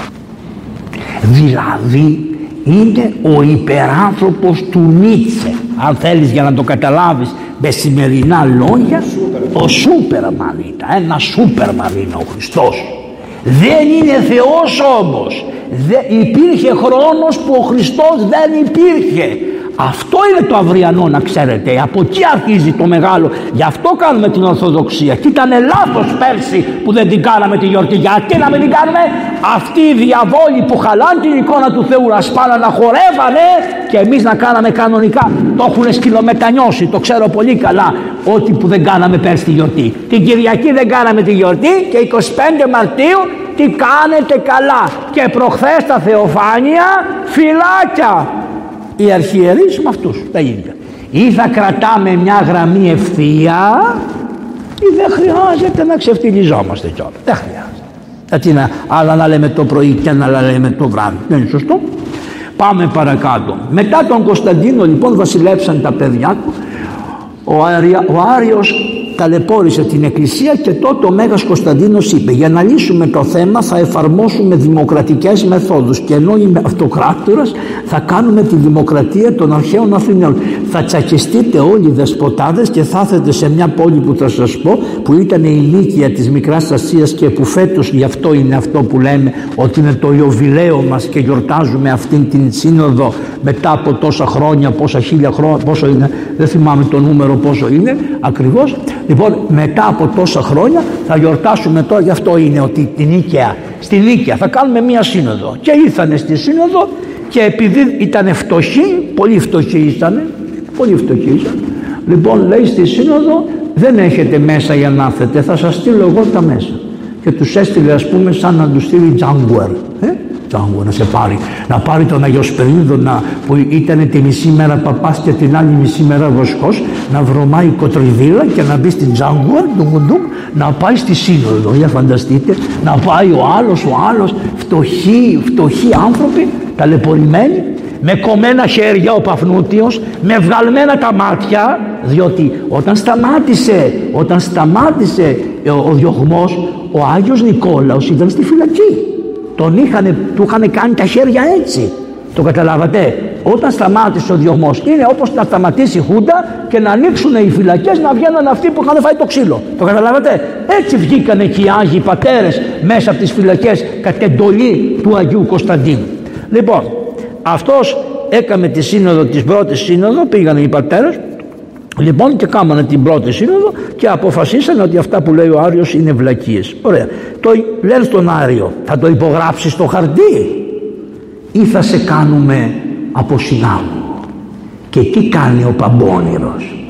δηλαδή είναι ο υπεράνθρωπος του Νίτσε, αν θέλεις για να το καταλάβεις με σημερινά λόγια, ο Σούπερμαν ήταν, ένα Σούπερμαν είναι ο Χριστός. Δεν είναι Θεός όμως, υπήρχε χρόνος που ο Χριστός δεν υπήρχε, Αυτό είναι το αυριανό, να ξέρετε. Από εκεί αρχίζει το μεγάλο. Γι' αυτό κάνουμε την Ορθοδοξία. Και ήταν λάθος πέρσι που δεν την κάναμε τη γιορτή. Γιατί να μην την κάνουμε? Αυτοί οι διαβόλοι που χαλάνε την εικόνα του Θεού να σπάνε να χορεύανε και εμείς να κάναμε κανονικά. Το έχουν σκυλομετανιώσει, το ξέρω πολύ καλά. Ό,τι που δεν κάναμε πέρσι τη γιορτή. Την Κυριακή δεν κάναμε τη γιορτή και 25 Μαρτίου τι κάνετε καλά. Και προχθές τα Θεοφάνεια φυλάκια. Οι αρχιερείς με αυτούς τα ίδια. Ή θα κρατάμε μια γραμμή ευθεία ή δεν χρειάζεται να ξεφτιλιζόμαστε κιόλας. Δεν χρειάζεται. Γιατί άλλα να λέμε το πρωί και άλλα να λέμε το βράδυ. Δεν είναι σωστό? Πάμε παρακάτω. Μετά τον Κωνσταντίνο λοιπόν βασιλεύσαν τα παιδιά του. Ο Άριος ταλαιπώρησε την Εκκλησία και τότε ο Μέγας Κωνσταντίνος είπε: για να λύσουμε το θέμα θα εφαρμόσουμε δημοκρατικές μεθόδους και ενώ είμαι αυτοκράτορας θα κάνουμε τη δημοκρατία των αρχαίων Αθηναίων. Θα τσακιστείτε όλοι οι δεσποτάδες και θα έρθετε σε μια πόλη που θα σας πω, που ήταν η Νίκαια της Μικράς Ασίας και που φέτος γι' αυτό είναι αυτό που λέμε ότι είναι το ιωβιλέο μας και γιορτάζουμε αυτήν την σύνοδο μετά από τόσα χρόνια, πόσα χίλια χρόνια, πόσο είναι, δεν θυμάμαι το νούμερο πόσο είναι ακριβώς. Λοιπόν, μετά από τόσα χρόνια θα γιορτάσουμε τώρα, γι' αυτό είναι ότι στη Νίκαια θα κάνουμε μία σύνοδο. Και ήρθανε στη σύνοδο και επειδή ήταν φτωχοί, πολύ φτωχοί ήσανε, λοιπόν λέει στη σύνοδο δεν έχετε μέσα για να έρθετε, θα σας στείλω εγώ τα μέσα. Και τους έστειλε ας πούμε σαν να τους στείλει Τζάνγκουερ. Να σε πάρει, να πάρει τον Αγιοσπερίδο που ήταν τη μισή μέρα παπάς και την άλλη μισή μέρα βοσκός, να βρωμάει κοτριδίλα και να μπει στην Τζάνγκουερ, να πάει στη σύνοδο. Για φανταστείτε, να πάει ο άλλος, φτωχοί άνθρωποι, ταλαιπωρημένοι, με κομμένα χέρια ο Παφνούτιος, με βγαλμένα τα μάτια, διότι όταν σταμάτησε ο διωγμός, ο Άγιος Νικόλαος ήταν στη φυλακή. Του είχαν κάνει τα χέρια έτσι. Το καταλάβατε? Όταν σταμάτησε ο διωγμός, είναι όπως να σταματήσει η Χούντα και να ανοίξουν οι φυλακές, να βγαίνουν αυτοί που είχαν φάει το ξύλο. Το καταλάβατε? Έτσι βγήκανε και οι Άγιοι Πατέρες μέσα από τις φυλακές κατ' εντολή του Αγίου Κωνσταντίνου. Λοιπόν, αυτός έκαμε τη σύνοδο, της πρώτης σύνοδο, πήγανε οι πατέρες. Λοιπόν και κάμανε την πρώτη σύνοδο και αποφασίσανε ότι αυτά που λέει ο Άριος είναι βλακίες. Ωραία. Το λένε στον Άριο, θα το υπογράψεις στο χαρτί ή θα σε κάνουμε από συνάγω? Και τι κάνει ο Παμπώνηρος?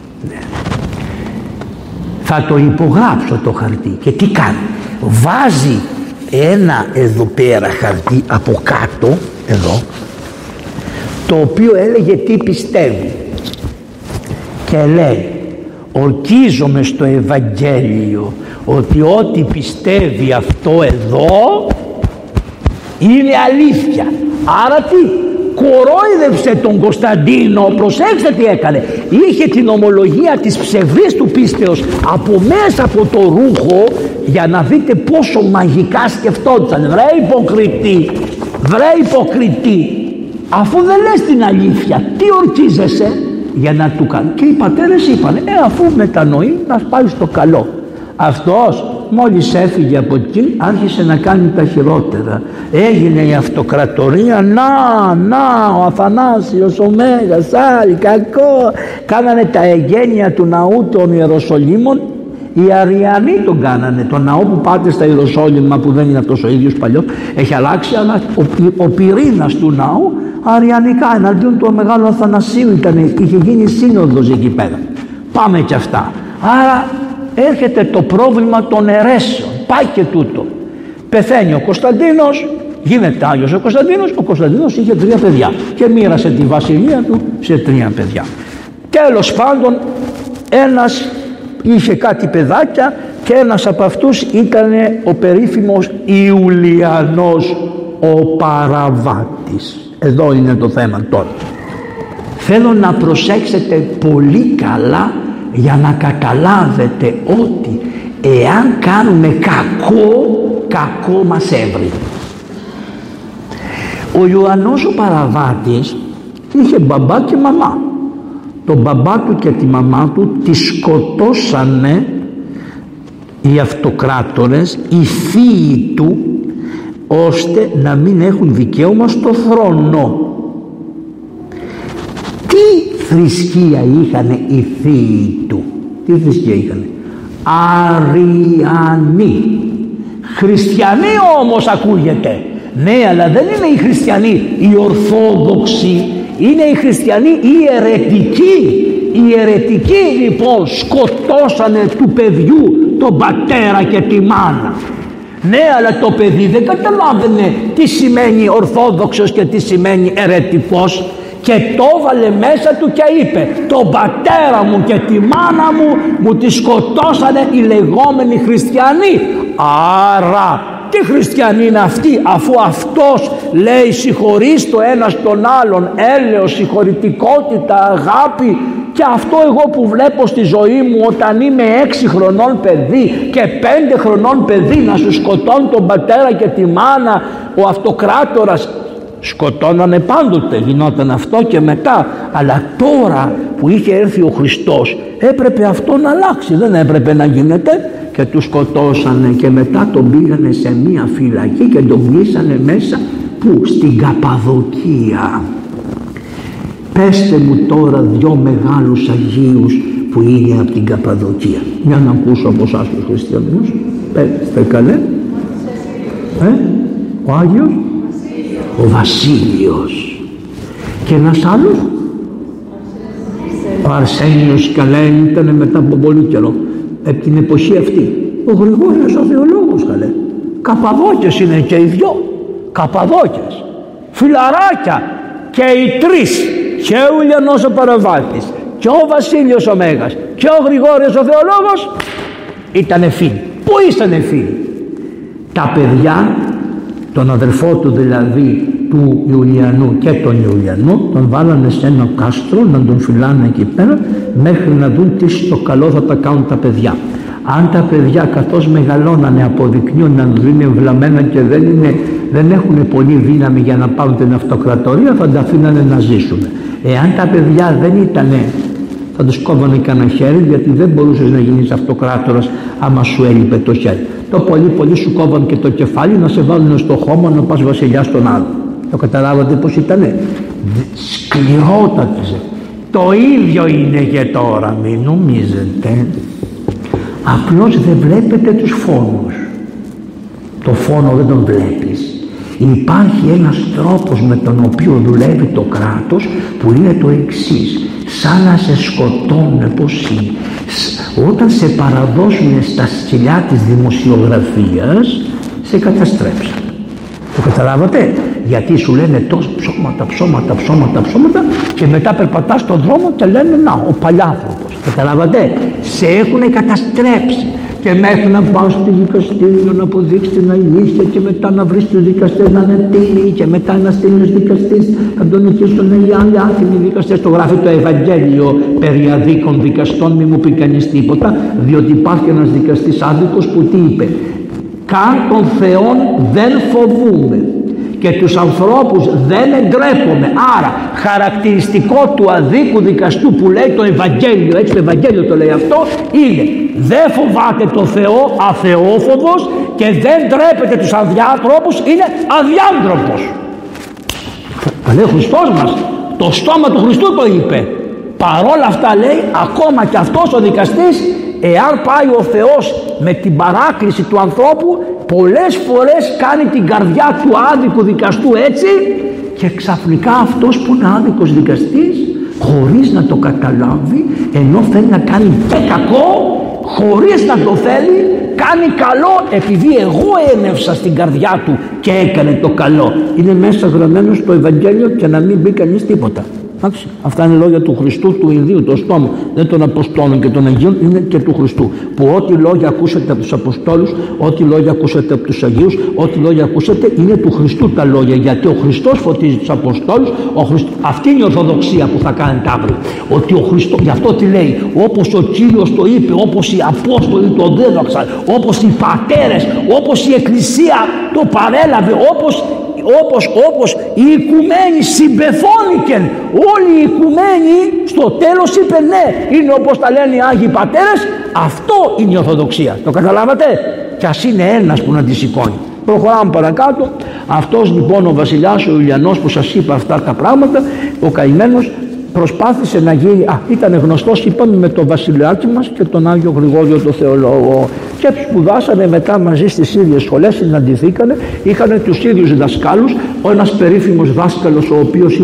Θα το υπογράψω το χαρτί. Και τι κάνει? Βάζει ένα εδώ πέρα χαρτί από κάτω, εδώ, το οποίο έλεγε τι πιστεύει. Και λέει: ορκίζομαι στο Ευαγγέλιο ότι ό,τι πιστεύει αυτό εδώ είναι αλήθεια. Άρα τι? Κορόιδευσε τον Κωνσταντίνο. Προσέξτε τι έκανε. Είχε την ομολογία της ψευδής του πίστεως από μέσα από το ρούχο, για να δείτε πόσο μαγικά σκεφτόντουσαν. Βρε υποκριτή, αφού δεν λες την αλήθεια, τι ορκίζεσαι? Για να του κάνει. Και οι πατέρες είπαν: αφού μετανοεί να πάει στο καλό. Αυτός μόλις έφυγε από εκεί άρχισε να κάνει τα χειρότερα. Έγινε η αυτοκρατορία. Ο Αθανάσιος, ο Μέγας, άλλοι κακό. Κάνανε τα εγγένεια του ναού των Ιεροσολύμων. Οι Αριανοί τον κάνανε. Το ναό που πάτε στα Ιεροσόλυμα, που δεν είναι αυτός ο ίδιος παλιός, έχει αλλάξει, αλλά ο πυρήνας του ναού αριανικά, εναντίον του Μεγάλου Αθανασίου είχε γίνει σύνοδος εκεί πέρα. Πάμε και αυτά. Άρα έρχεται το πρόβλημα των αιρέσεων. Πάει και τούτο. Πεθαίνει ο Κωνσταντίνος, γίνεται Άγιος ο Κωνσταντίνος. Ο Κωνσταντίνος είχε 3 παιδιά και μοίρασε τη βασιλεία του σε 3 παιδιά. Τέλος πάντων, ένας είχε κάτι παιδάκια και ένας από αυτούς ήταν ο περίφημος Ιουλιανός ο Παραβάτης. Εδώ είναι το θέμα τώρα. Θέλω να προσέξετε πολύ καλά για να καταλάβετε ότι εάν κάνουμε κακό μας έβρι. Ο Ιωαννός ο Παραβάτης είχε μπαμπά και μαμά. Τον μπαμπά του και τη μαμά του τη σκοτώσανε οι αυτοκράτορες, οι θείοι του, ώστε να μην έχουν δικαίωμα στο θρόνο. Τι θρησκεία είχαν οι θείοι του? Τι θρησκεία είχαν? Αριανοί. Χριστιανοί όμως ακούγεται. Ναι, αλλά δεν είναι οι χριστιανοί οι ορθόδοξοι, είναι οι χριστιανοί οι αιρετικοί. Οι αιρετικοί λοιπόν σκοτώσανε του παιδιού τον πατέρα και τη μάνα. Ναι, αλλά το παιδί δεν καταλάβαινε τι σημαίνει ορθόδοξος και τι σημαίνει αιρετικός, και το έβαλε μέσα του και είπε: τον πατέρα μου και τη μάνα μου τη σκοτώσανε οι λεγόμενοι χριστιανοί. Άρα τι χριστιανοί είναι αυτοί, αφού αυτός λέει συγχωρείς το ένας τον άλλον, έλεος, συγχωρητικότητα, αγάπη? Και αυτό εγώ που βλέπω στη ζωή μου όταν είμαι 6 χρονών παιδί και 5 χρονών παιδί να σου σκοτώνει τον πατέρα και τη μάνα ο αυτοκράτορας. Σκοτώνανε πάντοτε, γινόταν αυτό και μετά, αλλά τώρα που είχε έρθει ο Χριστός έπρεπε αυτό να αλλάξει, δεν έπρεπε να γίνεται, και του σκοτώσανε και μετά τον πήγανε σε μία φυλακή και τον κλείσανε μέσα. Πού? Στην Καπαδοκία. Πέστε μου τώρα 2 μεγάλους Αγίους που είναι από την Καπαδοκία. Για να ακούσω από εσάς τους χριστιανούς. Πέστε καλέ. Ο Άγιος ο Βασίλειος. Και ένας άλλος, ο Αρσένιος, καλέ, ήταν μετά από πολύ καιρό, από την εποχή αυτή. Ο Γρηγόριος ο Θεολόγος, καλέ. Καπαδόκες είναι και οι 2. Καπαδόκες, φιλαράκια και οι 3, και ο Ουλιανός ο Παραβάτης και ο Βασίλειος ο Μέγας και ο Γρηγόριος ο Θεολόγος ήτανε φίλοι. Πού ήσανε φίλοι? Τα παιδιά, τον αδερφό του δηλαδή του Ιουλιανού και τον Ιουλιανό, τον βάλανε σε ένα κάστρο να τον φυλάνε εκεί πέρα μέχρι να δουν τι στο καλό θα τα κάνουν τα παιδιά. Αν τα παιδιά καθώς μεγαλώνανε αποδεικνύουν να είναι βλαμμένα και δεν έχουν πολύ δύναμη για να πάρουν την αυτοκρατορία, θα τα αφήνανε να ζήσουν. Εάν τα παιδιά δεν ήτανε, θα τους κόβανε κανένα χέρι, γιατί δεν μπορούσες να γίνεις αυτοκράτορας άμα σου έλειπε το χέρι. Το πολύ σου κόβαν και το κεφάλι να σε βάλουν στο χώμα να πας βασιλιάς στον άλλο. Το καταλάβατε πως ήτανε? Σκληρότατησε. Το ίδιο είναι και τώρα, μην νομίζετε. Απλώς δεν βλέπετε τους φόνους. Το φόνο δεν τον βλέπεις. Υπάρχει ένας τρόπος με τον οποίο δουλεύει το κράτος που είναι το εξής: σαν να σε σκοτώνουν, πως είναι. Όταν σε παραδώσουν στα σκυλιά της δημοσιογραφίας, σε καταστρέψαν. Το καταλάβατε? Γιατί σου λένε τόσο ψώματα και μετά περπατάς στον δρόμο και λένε να, ο παλιάνθρωπος. Καταλάβατε? Σε έχουν καταστρέψει. Και μέχρι να πάω στο δικαστήριο να αποδείξει την αλήθεια και μετά να βρεις τους δικαστές να είναι τίμοι και μετά να στείλεις δικαστής να τον νικήσουν οι άλλοι άθιμοι δικαστές. Το γράφει το Ευαγγέλιο περί αδίκων δικαστών, μη μου πει κανείς τίποτα, διότι υπάρχει ένας δικαστής άδικος που τι είπε: καν των Θεών δεν φοβούμε και τους ανθρώπους δεν εντρέπομαι. Άρα χαρακτηριστικό του αδίκου δικαστού που λέει το Ευαγγέλιο, έτσι το Ευαγγέλιο το λέει αυτό, είναι δεν φοβάται το Θεό, αθεόφοβος, και δεν ντρέπεται τους αδιάντροπους, είναι αδιάντροπος. Λέει ο Χριστός μας, το στόμα του Χριστού το είπε. Παρόλα αυτά λέει, ακόμα και αυτός ο δικαστής, εάν πάει ο Θεός με την παράκληση του ανθρώπου, πολλές φορές κάνει την καρδιά του άδικου δικαστού έτσι, και ξαφνικά αυτός που είναι άδικος δικαστής, χωρίς να το καταλάβει, ενώ θέλει να κάνει και κακό, χωρίς να το θέλει, κάνει καλό, επειδή εγώ ένευσα στην καρδιά του και έκανε το καλό. Είναι μέσα γραμμένο στο Ευαγγέλιο και να μην μπει κανείς τίποτα. Αυτά είναι λόγια του Χριστού, του ιδίου, το στόμα, δεν των Αποστόλων και των Αγίων, είναι και του Χριστού. Που ό,τι λόγια ακούσατε από τους Αποστόλους, ό,τι λόγια ακούσατε από τους Αγίους, ό,τι λόγια ακούσατε είναι του Χριστού τα λόγια. Γιατί ο Χριστός φωτίζει τους Αποστόλους, αυτή είναι η Ορθοδοξία που θα κάνετε αύριο. Ότι ο Χριστός, γι' αυτό τι λέει, όπως ο Κύριος το είπε, όπως οι Απόστολοι το δίδαξαν, όπως οι πατέρες, όπως η Εκκλησία το παρέλαβε, όπως οι οικουμένοι συμπεφώνηκαν, όλοι οι οικουμένοι στο τέλος είπε ναι, είναι όπως τα λένε οι Άγιοι Πατέρες. Αυτό είναι η Ορθοδοξία, το καταλάβατε? Κι ας είναι ένας που να τη σηκώνει. Προχωράμε παρακάτω. Αυτός λοιπόν ο βασιλιάς ο Ιουλιανός που σας είπα αυτά τα πράγματα, ο καημένος, προσπάθησε να γίνει, ήταν γνωστός, είπαμε, με τον βασιλιάκι μας και τον Άγιο Γρηγόριο το Θεολόγο, και σπουδάσανε μετά μαζί στις ίδιες σχολές, συναντηθήκανε, είχαν τους ίδιους δασκάλους. Ο ένας περίφημος δάσκαλος, ο οποίος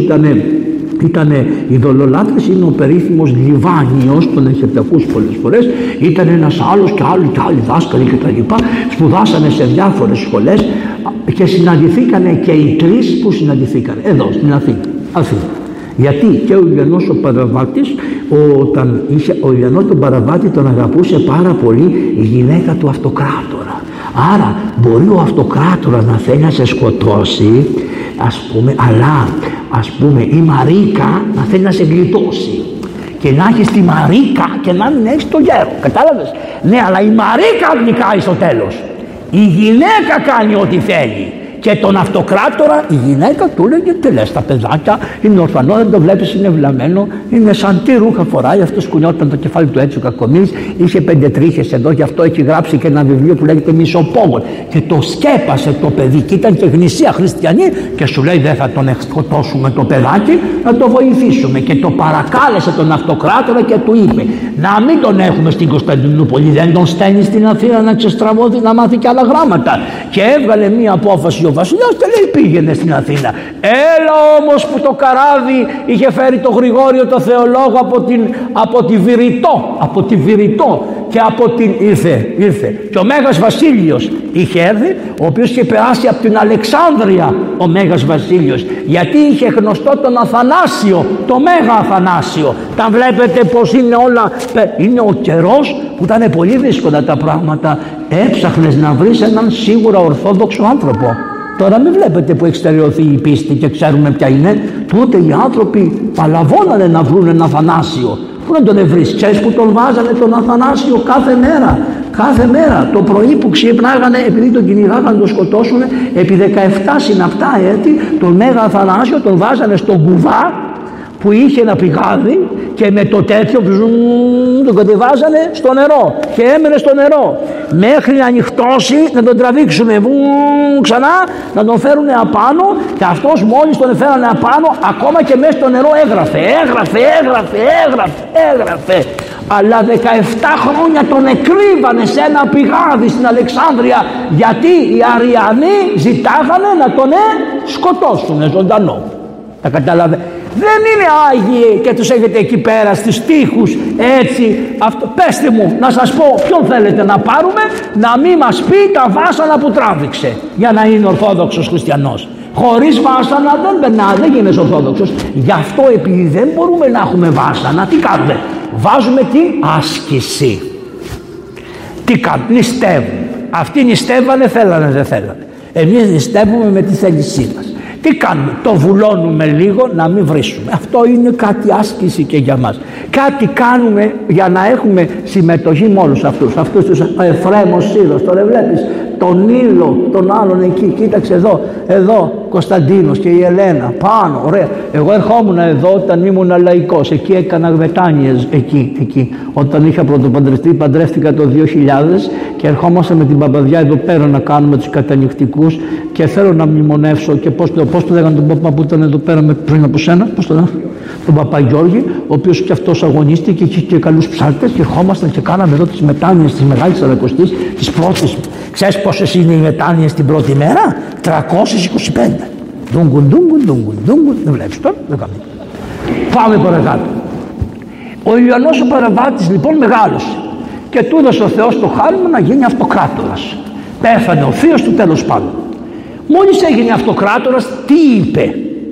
ήταν ειδωλολάτρης, είναι ο περίφημος Λιβάνιος, τον έχετε ακούσει πολλές φορές. Ήταν ένας άλλος και άλλοι δάσκαλοι κτλ. Σπουδάσανε σε διάφορες σχολές και συναντηθήκανε και οι τρεις που συναντηθήκανε εδώ στην Αθήνα. Γιατί και ο Ιλιανός ο Παραβάτης, όταν είχε ο Ιλιανός τον Παραβάτη, τον αγαπούσε πάρα πολύ η γυναίκα του Αυτοκράτορα. Άρα μπορεί ο Αυτοκράτορας να θέλει να σε σκοτώσει, ας πούμε, αλλά ας πούμε η Μαρίκα να θέλει να σε γλιτώσει, και να έχεις τη Μαρίκα και να μην έχεις το γέρο. Κατάλαβες? Ναι, αλλά η Μαρίκα νικάει στο τέλος. Η γυναίκα κάνει ό,τι θέλει. Και τον Αυτοκράτορα η γυναίκα του λέγε: τι λες, τα παιδάκια είναι ορφανό, δεν το βλέπεις, είναι βλαμμένο, είναι σαν τι ρούχα φοράει, αυτό κουνιόταν το κεφάλι του έτσι ο Κακομοίρης, είχε 5 τρίχες εδώ, γι' αυτό έχει γράψει και ένα βιβλίο που λέγεται Μισοπόγον, και το σκέπασε το παιδί, και ήταν και γνησία χριστιανή, και σου λέει: δεν θα τον σκοτώσουμε το παιδάκι, να το βοηθήσουμε. Και το παρακάλεσε τον Αυτοκράτορα και του είπε: να μην τον έχουμε στην Κωνσταντινούπολη, δεν τον στέλνει στην Αθήνα να ξεστραβώθει, να μάθει και άλλα γράμματα. Και έβγαλε μία απόφαση ο βασιλιάς και λέει: πήγαινε στην Αθήνα. Έλα όμως που το καράβι είχε φέρει το Γρηγόριο το Θεολόγο από τη Βηρητό, και ήρθε και ο Μέγας Βασίλειος είχε έρθει, ο οποίος είχε περάσει από την Αλεξάνδρεια ο Μέγας Βασίλειος, γιατί είχε γνωστό τον Αθανάσιο, το Μέγα Αθανάσιο. Τα βλέπετε πως είναι όλα, είναι ο καιρός που ήταν πολύ δύσκολα τα πράγματα, έψαχνες να βρεις έναν σίγουρα ορθόδοξο άνθρωπο. Τώρα μην βλέπετε που έχει στερεωθεί η πίστη και ξέρουμε ποια είναι. Τότε οι άνθρωποι παλαβώνανε να βρουν έναν Αθανάσιο. Πού να τον βρεις? Ξέρεις που τον βάζανε τον Αθανάσιο κάθε μέρα το πρωί που ξυπνάγανε, επειδή τον κυνηγάγανε να τον σκοτώσουν επί 17 συναπτά έτη, τον Μέγα Αθανάσιο τον βάζανε στον κουβά που είχε ένα πηγάδι, και με το τέτοιο τον κατεβάζανε στο νερό και έμενε στο νερό μέχρι να ανοιχτώσει, να τον τραβήξουν ξανά, να τον φέρουν απάνω, και αυτός μόλις τον φέρανε απάνω, ακόμα και μέσα στο νερό έγραφε. Αλλά 17 χρόνια τον εκρύβανε σε ένα πηγάδι στην Αλεξάνδρεια, γιατί οι Αριανοί ζητάγανε να τον σκοτώσουν ζωντανό. Τα καταλαβαίνετε? Δεν είναι Άγιοι και τους έχετε εκεί πέρα στις τοίχους έτσι. Πέστε μου, να σας πω ποιον θέλετε να πάρουμε, να μην μας πει τα βάσανα που τράβηξε, για να είναι ορθόδοξος χριστιανός. Χωρίς βάσανα δεν περνά, δεν γίνεσαι ορθόδοξος. Γι' αυτό, επειδή δεν μπορούμε να έχουμε βάσανα, τι κάνουμε? Βάζουμε την άσκηση. Τι κάνουμε? Νηστεύουμε. Αυτοί νηστεύανε, θέλανε δεν θέλανε. Εμείς νηστεύουμε με τη θέλησή μας. Τι κάνουμε? Το βουλώνουμε λίγο να μην βρίσουμε. Αυτό είναι κάτι άσκηση και για μας. Κάτι κάνουμε για να έχουμε συμμετοχή με όλους αυτούς τους Εφραίμος Σύρος. Τώρα βλέπεις τον Ήλο, τον άλλον εκεί, κοίταξε εδώ Κωνσταντίνος και η Ελένα πάνω, ωραία. Εγώ ερχόμουν εδώ όταν ήμουν λαϊκός, εκεί έκανα μετάνοιες, εκεί όταν είχα πρωτοπαντρευτεί, παντρεύτηκα το 2000 και ερχόμαστε με την Παπαδιά εδώ πέρα να κάνουμε τους κατανυχτικούς, και θέλω να μνημονεύσω και πώς το λέγανε τον παπά που ήταν εδώ πέρα πριν από σένα, πώς το λέγανε, τον παπά Γιώργη, ο οποίος και αυτός αγωνίστηκε και είχε και καλούς ψάλτες, και ερχόμασταν και κάναμε εδώ τις μετάνοιες της Μεγάλης Σαρακοστής, τις πρώτες. Ξέρεις πόσες είναι οι μετάνοιες την πρώτη μέρα? 325. Ντούγκουν, δεν βλέπεις τώρα, δεν κάνουμε. Πάμε παρακάτω. Ο Ιλιανός ο Παραβάτης λοιπόν μεγάλωσε και του έδωσε ο Θεός το χάρημα να γίνει αυτοκράτορας. Πέθανε ο θείος του, τέλος πάντων. Μόλις έγινε αυτοκράτορας, τι είπε?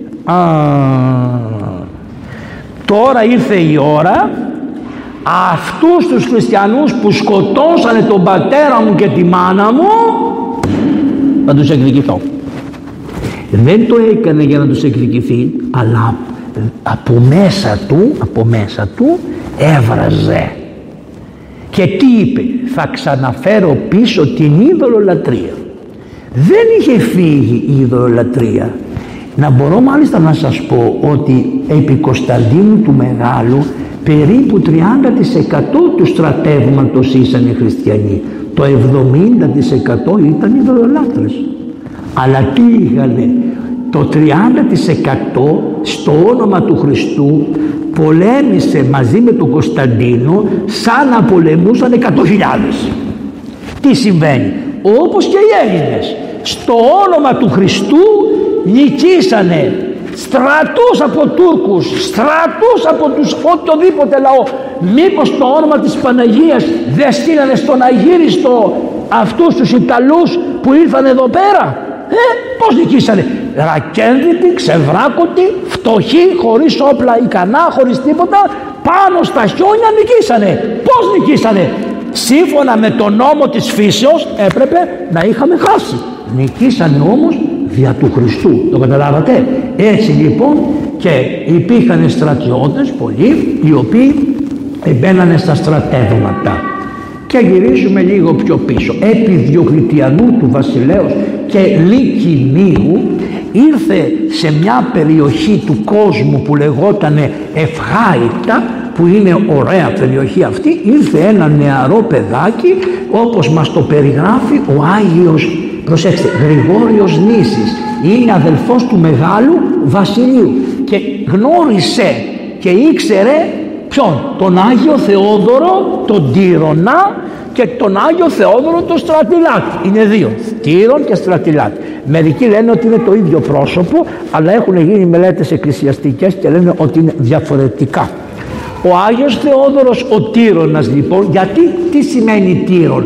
Τώρα ήρθε η ώρα αυτούς τους χριστιανούς που σκοτώσανε τον πατέρα μου και τη μάνα μου να τους εκδικηθώ. Δεν το έκανε για να τους εκδικηθεί, αλλά από μέσα του έβραζε. Και τι είπε? Θα ξαναφέρω πίσω την ειδωλολατρία. Δεν είχε φύγει η ειδωλολατρία. Να μπορώ μάλιστα να σας πω ότι επί Κωνσταντίνου του Μεγάλου περίπου 30% του στρατεύματος ήσανε χριστιανοί. Το 70% ήταν ειδωλολάτρες. Αλλά τι είχανε? Το 30% στο όνομα του Χριστού πολέμησε μαζί με τον Κωνσταντίνο σαν να πολεμούσαν 100.000. Τι συμβαίνει? Όπως και οι Έλληνες, στο όνομα του Χριστού νικήσανε στρατούς από Τούρκους, στρατούς από τους οτιδήποτε λαό. Μήπως το όνομα της Παναγίας δεν στείλανε στον Αγύριστο αυτούς τους Ιταλούς που ήρθαν εδώ πέρα? Πώς νικήσανε? Ρακένδυτοι, ξεβράκωτοι, φτωχοί, χωρίς όπλα ικανά, χωρίς τίποτα, πάνω στα χιόνια νικήσανε. Πώς νικήσανε? Σύμφωνα με τον νόμο της φύσεως έπρεπε να είχαμε χάσει. Νικήσανε όμως δια του Χριστού. Το καταλάβατε? Έτσι λοιπόν, και υπήρχαν στρατιώτες πολλοί οι οποίοι μπαίνανε στα στρατεύματα. Και γυρίζουμε λίγο πιο πίσω. Επί Διοκλητιανού του βασιλέως και Λυκινίου ήρθε σε μια περιοχή του κόσμου που λεγότανε Ευχάητα, που είναι ωραία περιοχή αυτή, ήρθε ένα νεαρό παιδάκι, όπως μας το περιγράφει ο Άγιος, προσέξτε, Γρηγόριος Νήσης. Είναι αδελφός του μεγάλου βασιλείου και γνώρισε και ήξερε ποιον? Τον Άγιο Θεόδωρο τον Τύρωνα και τον Άγιο Θεόδωρο τον Στρατιλάτη. Είναι δύο, Τύρων και Στρατιλάτη. Μερικοί λένε ότι είναι το ίδιο πρόσωπο, αλλά έχουν γίνει μελέτες εκκλησιαστικές και λένε ότι είναι διαφορετικά. Ο Άγιος Θεόδωρος ο Τύρωνας λοιπόν, γιατί τι σημαίνει Τύρων?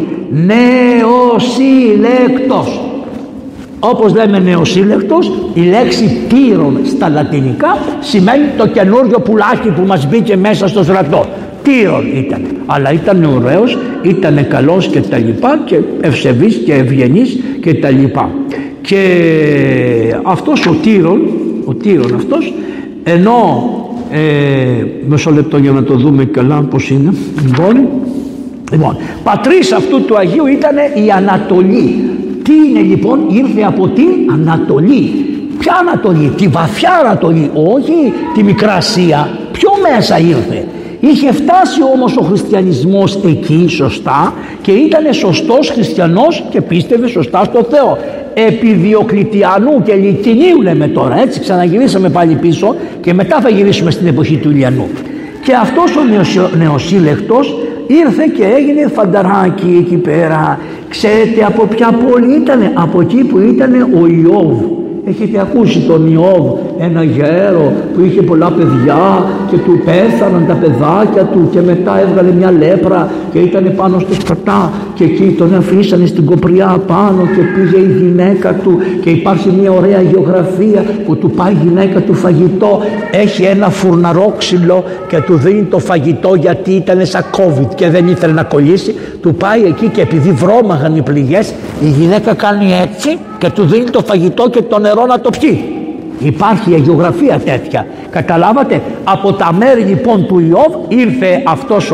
Νεοσύλλεκτος. Όπως λέμε νεοσύλλεκτος, η λέξη Τύρων στα λατινικά σημαίνει το καινούριο πουλάκι που μας μπήκε μέσα στο στρατό. Τύρων ήταν, αλλά ήταν ωραίος, ήταν καλός και τα λοιπά, και ευσεβής και ευγενής και τα λοιπά. Και αυτός ο Τύρων αυτός, ενώ μισό λεπτό για να το δούμε καλά πως είναι. Λοιπόν, πατρίς αυτού του Αγίου ήταν η Ανατολή. Τι είναι λοιπόν? Ήρθε από την Ανατολή. Ποια Ανατολή? Τη βαθιά Ανατολή, όχι τη Μικρά Ασία. Πιο μέσα ήρθε. Είχε φτάσει όμως ο χριστιανισμός εκεί σωστά και ήταν σωστός χριστιανός και πίστευε σωστά στο Θεό. Επί Διοκλητιανού και Λυκινίου λέμε τώρα, έτσι, ξαναγυρίσαμε πάλι πίσω και μετά θα γυρίσουμε στην εποχή του Ηλιανού. Και αυτός ο νεοσύλλεκτος ήρθε και έγινε φανταράκι εκεί πέρα. Ξέρετε από ποια πόλη ήτανε? Από εκεί που ήτανε ο Ιώβ. Έχετε ακούσει τον Ιώβ, ένα γέρο που είχε πολλά παιδιά και του πέθαναν τα παιδάκια του και μετά έβγαλε μια λέπρα και ήταν πάνω στο σκατά και εκεί τον αφήσανε στην κοπριά πάνω και πήγε η γυναίκα του, και υπάρχει μια ωραία γεωγραφία που του πάει η γυναίκα του φαγητό, έχει ένα φουρναρόξυλο και του δίνει το φαγητό γιατί ήταν σαν COVID και δεν ήθελε να κολλήσει, του πάει εκεί και επειδή βρώμαγαν οι πληγές η γυναίκα κάνει έτσι και του δίνει το φαγητό και το νερό να το πιει. Υπάρχει γεωγραφία τέτοια, καταλάβατε? Από τα μέρη λοιπόν του Ιώβ ήρθε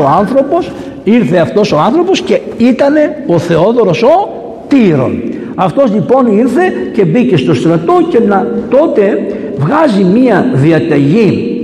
αυτός ο άνθρωπος και ήτανε ο Θεόδωρος ο Τύρων. Αυτός λοιπόν ήρθε και μπήκε στο στρατό και τότε βγάζει μία διαταγή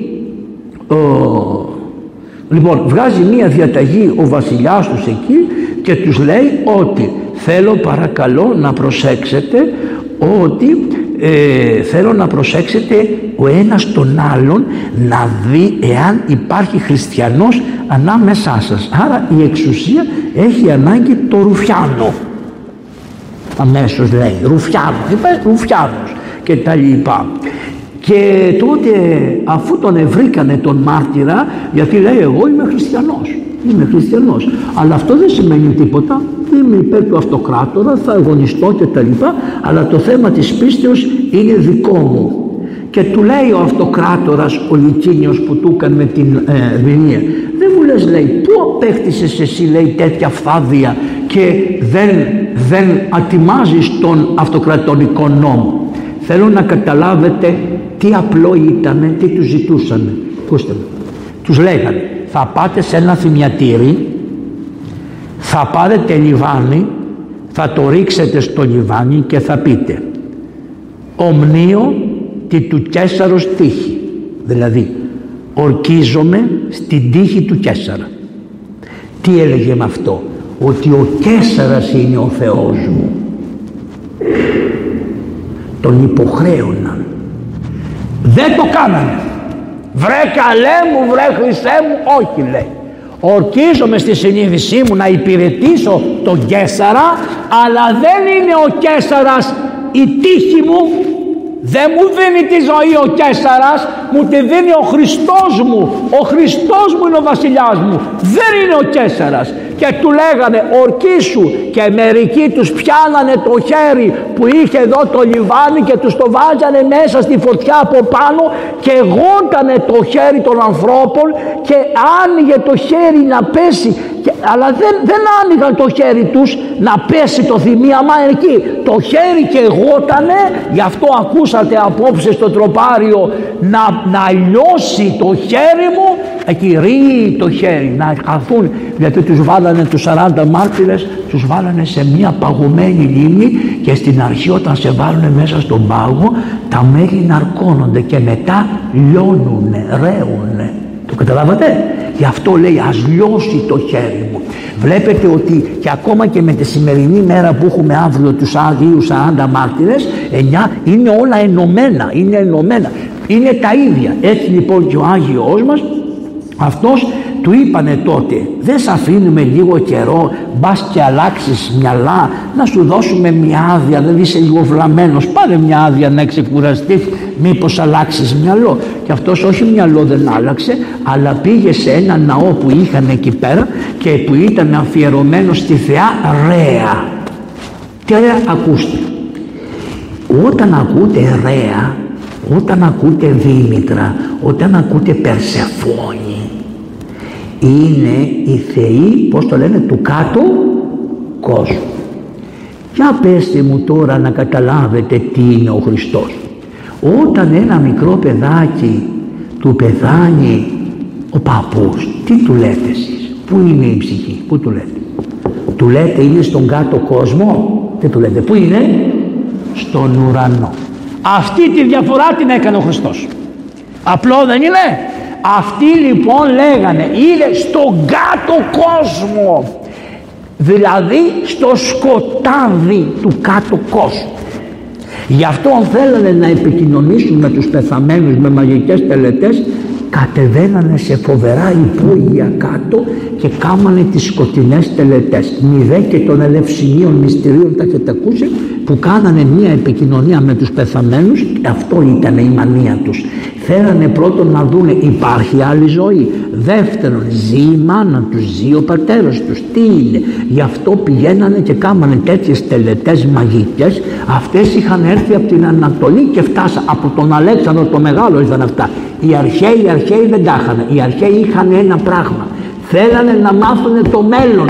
ο βασιλιάς τους εκεί και τους λέει ότι θέλω παρακαλώ να προσέξετε ότι θέλω να προσέξετε ο ένας τον άλλον να δει εάν υπάρχει χριστιανός ανάμεσά σας. Άρα η εξουσία έχει ανάγκη το ρουφιάνο. Αμέσως λέει ρουφιάνος και τα λοιπά. Και τότε αφού τον βρήκανε τον μάρτυρα, γιατί λέει εγώ είμαι χριστιανός, αλλά αυτό δεν σημαίνει τίποτα, είμαι υπέρ του αυτοκράτορα, θα αγωνιστώ και τα λοιπά, αλλά το θέμα της πίστεως είναι δικό μου. Και του λέει ο αυτοκράτορας ο Λυκίνιος που του έκανε με την ερμηνεία, δεν μου λες, λέει, πού απέκτησες εσύ, λέει, τέτοια φθάδια και δεν ατιμάζεις τον αυτοκρατορικό νόμο? Θέλω να καταλάβετε τι απλό ήταν, τι τους ζητούσαν. Ακούστε με. Τους λέγανε, θα πάτε σε ένα θυμιατήρι, θα πάρετε λιβάνι, θα το ρίξετε στο λιβάνι και θα πείτε ομνίω τη του Καίσαρος τύχη. Δηλαδή ορκίζομαι στην τύχη του Καίσαρα. Τι έλεγε με αυτό? Ότι ο Καίσαρας είναι ο Θεός μου. Τον υποχρέωναν. Δεν το κάνανε. Βρε καλέ μου, βρε Χριστέ μου, όχι λέει. Ορκίζομαι στη συνείδησή μου να υπηρετήσω τον Καίσαρα, αλλά δεν είναι ο Καίσαρας η τύχη μου. Δεν μου δίνει τη ζωή ο Καίσαρας, μου τη δίνει ο Χριστός μου. Ο Χριστός μου είναι ο βασιλιάς μου, δεν είναι ο Καίσαρας. Και του λέγανε ορκίσου, και μερικοί τους πιάνανε το χέρι που είχε εδώ το λιβάνι και τους το βάζανε μέσα στη φωτιά από πάνω και γόντανε το χέρι των ανθρώπων και άνοιγε το χέρι να πέσει, αλλά δεν άνοιγαν το χέρι τους να πέσει το θυμίαμα εκεί. Το χέρι και γότανε, γι' αυτό ακούσατε απόψε στο τροπάριο να λιώσει το χέρι μου, εκεί ρίγει το χέρι, να χαθούν, γιατί τους βάλανε τους 40 μάρτυρες, τους βάλανε σε μια παγωμένη λίμνη και στην αρχή όταν σε βάλουν μέσα στον πάγο τα μέλη ναρκώνονται και μετά λιώνουνε, ρέουνε. Το καταλάβατε? Γι' αυτό λέει ας λιώσει το χέρι μου. Βλέπετε ότι και ακόμα και με τη σημερινή μέρα που έχουμε αύριο τους Άγιους 40 μάρτυρες, 9, είναι όλα ενωμένα, είναι τα ίδια. Έτσι λοιπόν και ο Άγιος μας, αυτός του είπανε τότε, δεν σ' αφήνουμε λίγο καιρό, μπας και αλλάξεις μυαλά, να σου δώσουμε μια άδεια, δεν είσαι λίγο βλαμμένος, πάρε μια άδεια να ξεκουραστείς, μήπως αλλάξεις μυαλό. Και αυτός όχι μυαλό δεν άλλαξε, αλλά πήγε σε ένα ναό που είχαν εκεί πέρα και που ήταν αφιερωμένο στη θεά Ρέα. Και ακούστε, όταν ακούτε Ρέα, όταν ακούτε Δήμητρα, όταν ακούτε Περσεφόνη, είναι οι θεοί, πώς το λένε, του κάτω κόσμου. Για πέστε μου τώρα να καταλάβετε τι είναι ο Χριστός. Όταν ένα μικρό παιδάκι του πεθάνει ο παππούς, τι του λέτε εσείς? Πού είναι η ψυχή? Πού του λέτε? Του λέτε είναι στον κάτω κόσμο? Τι του λέτε? Πού είναι? Στον ουρανό. Αυτή τη διαφορά την έκανε ο Χριστός. Απλό δεν είναι? Αυτοί λοιπόν λέγανε είναι στον κάτω κόσμο, δηλαδή στο σκοτάδι του κάτω κόσμου. Γι' αυτό αν θέλανε να επικοινωνήσουν με τους πεθαμένους με μαγικές τελετές, κατεβαίνανε σε φοβερά υπόγεια κάτω και κάμανε τις σκοτεινές τελετές. Μηδέ και των ελευσινίων μυστηρίων, τα έχετε ακούσει, που κάνανε μια επικοινωνία με τους πεθαμένους. Αυτό ήταν η μανία τους. Θέλανε πρώτον να δούνε υπάρχει άλλη ζωή, δεύτερον ζει η μάνα τους, ζει ο πατέρας τους, τι είναι. Γι' αυτό πηγαίνανε και κάμανε τέτοιες τελετές μαγικές. Αυτές είχαν έρθει από την Ανατολή και φτάσαν από τον Αλέξανδρο το Μεγάλο, ήταν αυτά. Οι αρχαίοι δεν τα είχαν. Οι αρχαίοι είχαν ένα πράγμα, θέλανε να μάθουν το μέλλον,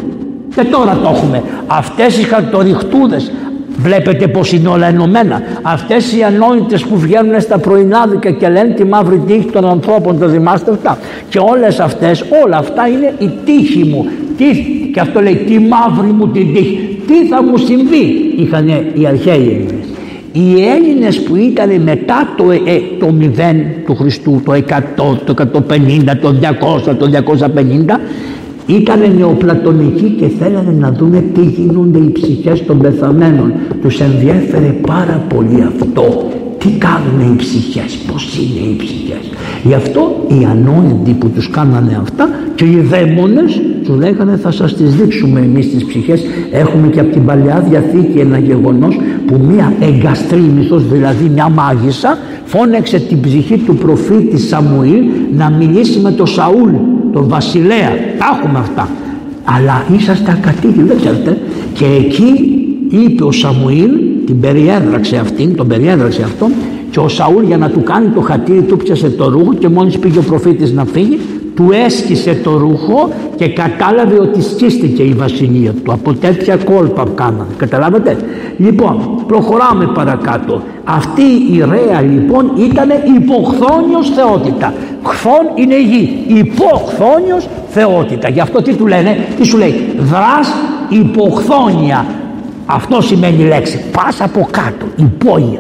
και τώρα το έχουμε. Αυτές οι χαρτοριχτούδες, βλέπετε πως είναι όλα ενωμένα. Αυτές οι ανόητες που βγαίνουν στα πρωινάδικα και λένε τη μαύρη τύχη των ανθρώπων, το θυμάστε αυτά? Και όλες αυτές, όλα αυτά είναι η τύχη μου. Και αυτό λέει τη μαύρη μου την τύχη. Τι θα μου συμβεί? Είχαν οι αρχαίοι Έλληνες. Οι Έλληνες που ήταν μετά το 0 του Χριστού, το 100, το 150, το 200, το 250, ήτανε νεοπλατωνικοί και θέλανε να δούνε τι γίνονται οι ψυχές των πεθαμένων. Τους ενδιέφερε πάρα πολύ αυτό. Τι κάνουν οι ψυχές, πώς είναι οι ψυχές. Γι' αυτό οι ανόητοι που τους κάνανε αυτά και οι δαίμονες τους λέγανε θα σας τις δείξουμε εμείς τις ψυχές. Έχουμε και από την Παλαιά Διαθήκη ένα γεγονός που μια εγκαστρίμηθος, δηλαδή μια μάγισσα, φώνεξε την ψυχή του προφήτη Σαμουήλ να μιλήσει με τον Σαούλ, τον βασιλέα. Τα έχουμε αυτά. Αλλά είσαστε ακατοίκοι, δεν ξέρετε. Και εκεί είπε ο Σαμουήλ, την περιέδραξε αυτήν, τον περιέδραξε αυτόν, και ο Σαούλ για να του κάνει το χατήρι του πιάσε το ρούχο και μόλις πήγε ο προφήτης να φύγει, του έσκησε το ρούχο και κατάλαβε ότι σκίστηκε η βασιλεία του από τέτοια κόλπα που κάνανε. Καταλάβατε? Λοιπόν, προχωράμε παρακάτω. Αυτή η Ρέα λοιπόν ήταν υποχθόνιος θεότητα. Χθόν είναι η γη, υποχθόνιος θεότητα. Γι' αυτό τι του λένε, τι σου λέει? Δρας υποχθόνια. Αυτό σημαίνει η λέξη. Πας από κάτω, υπόγεια.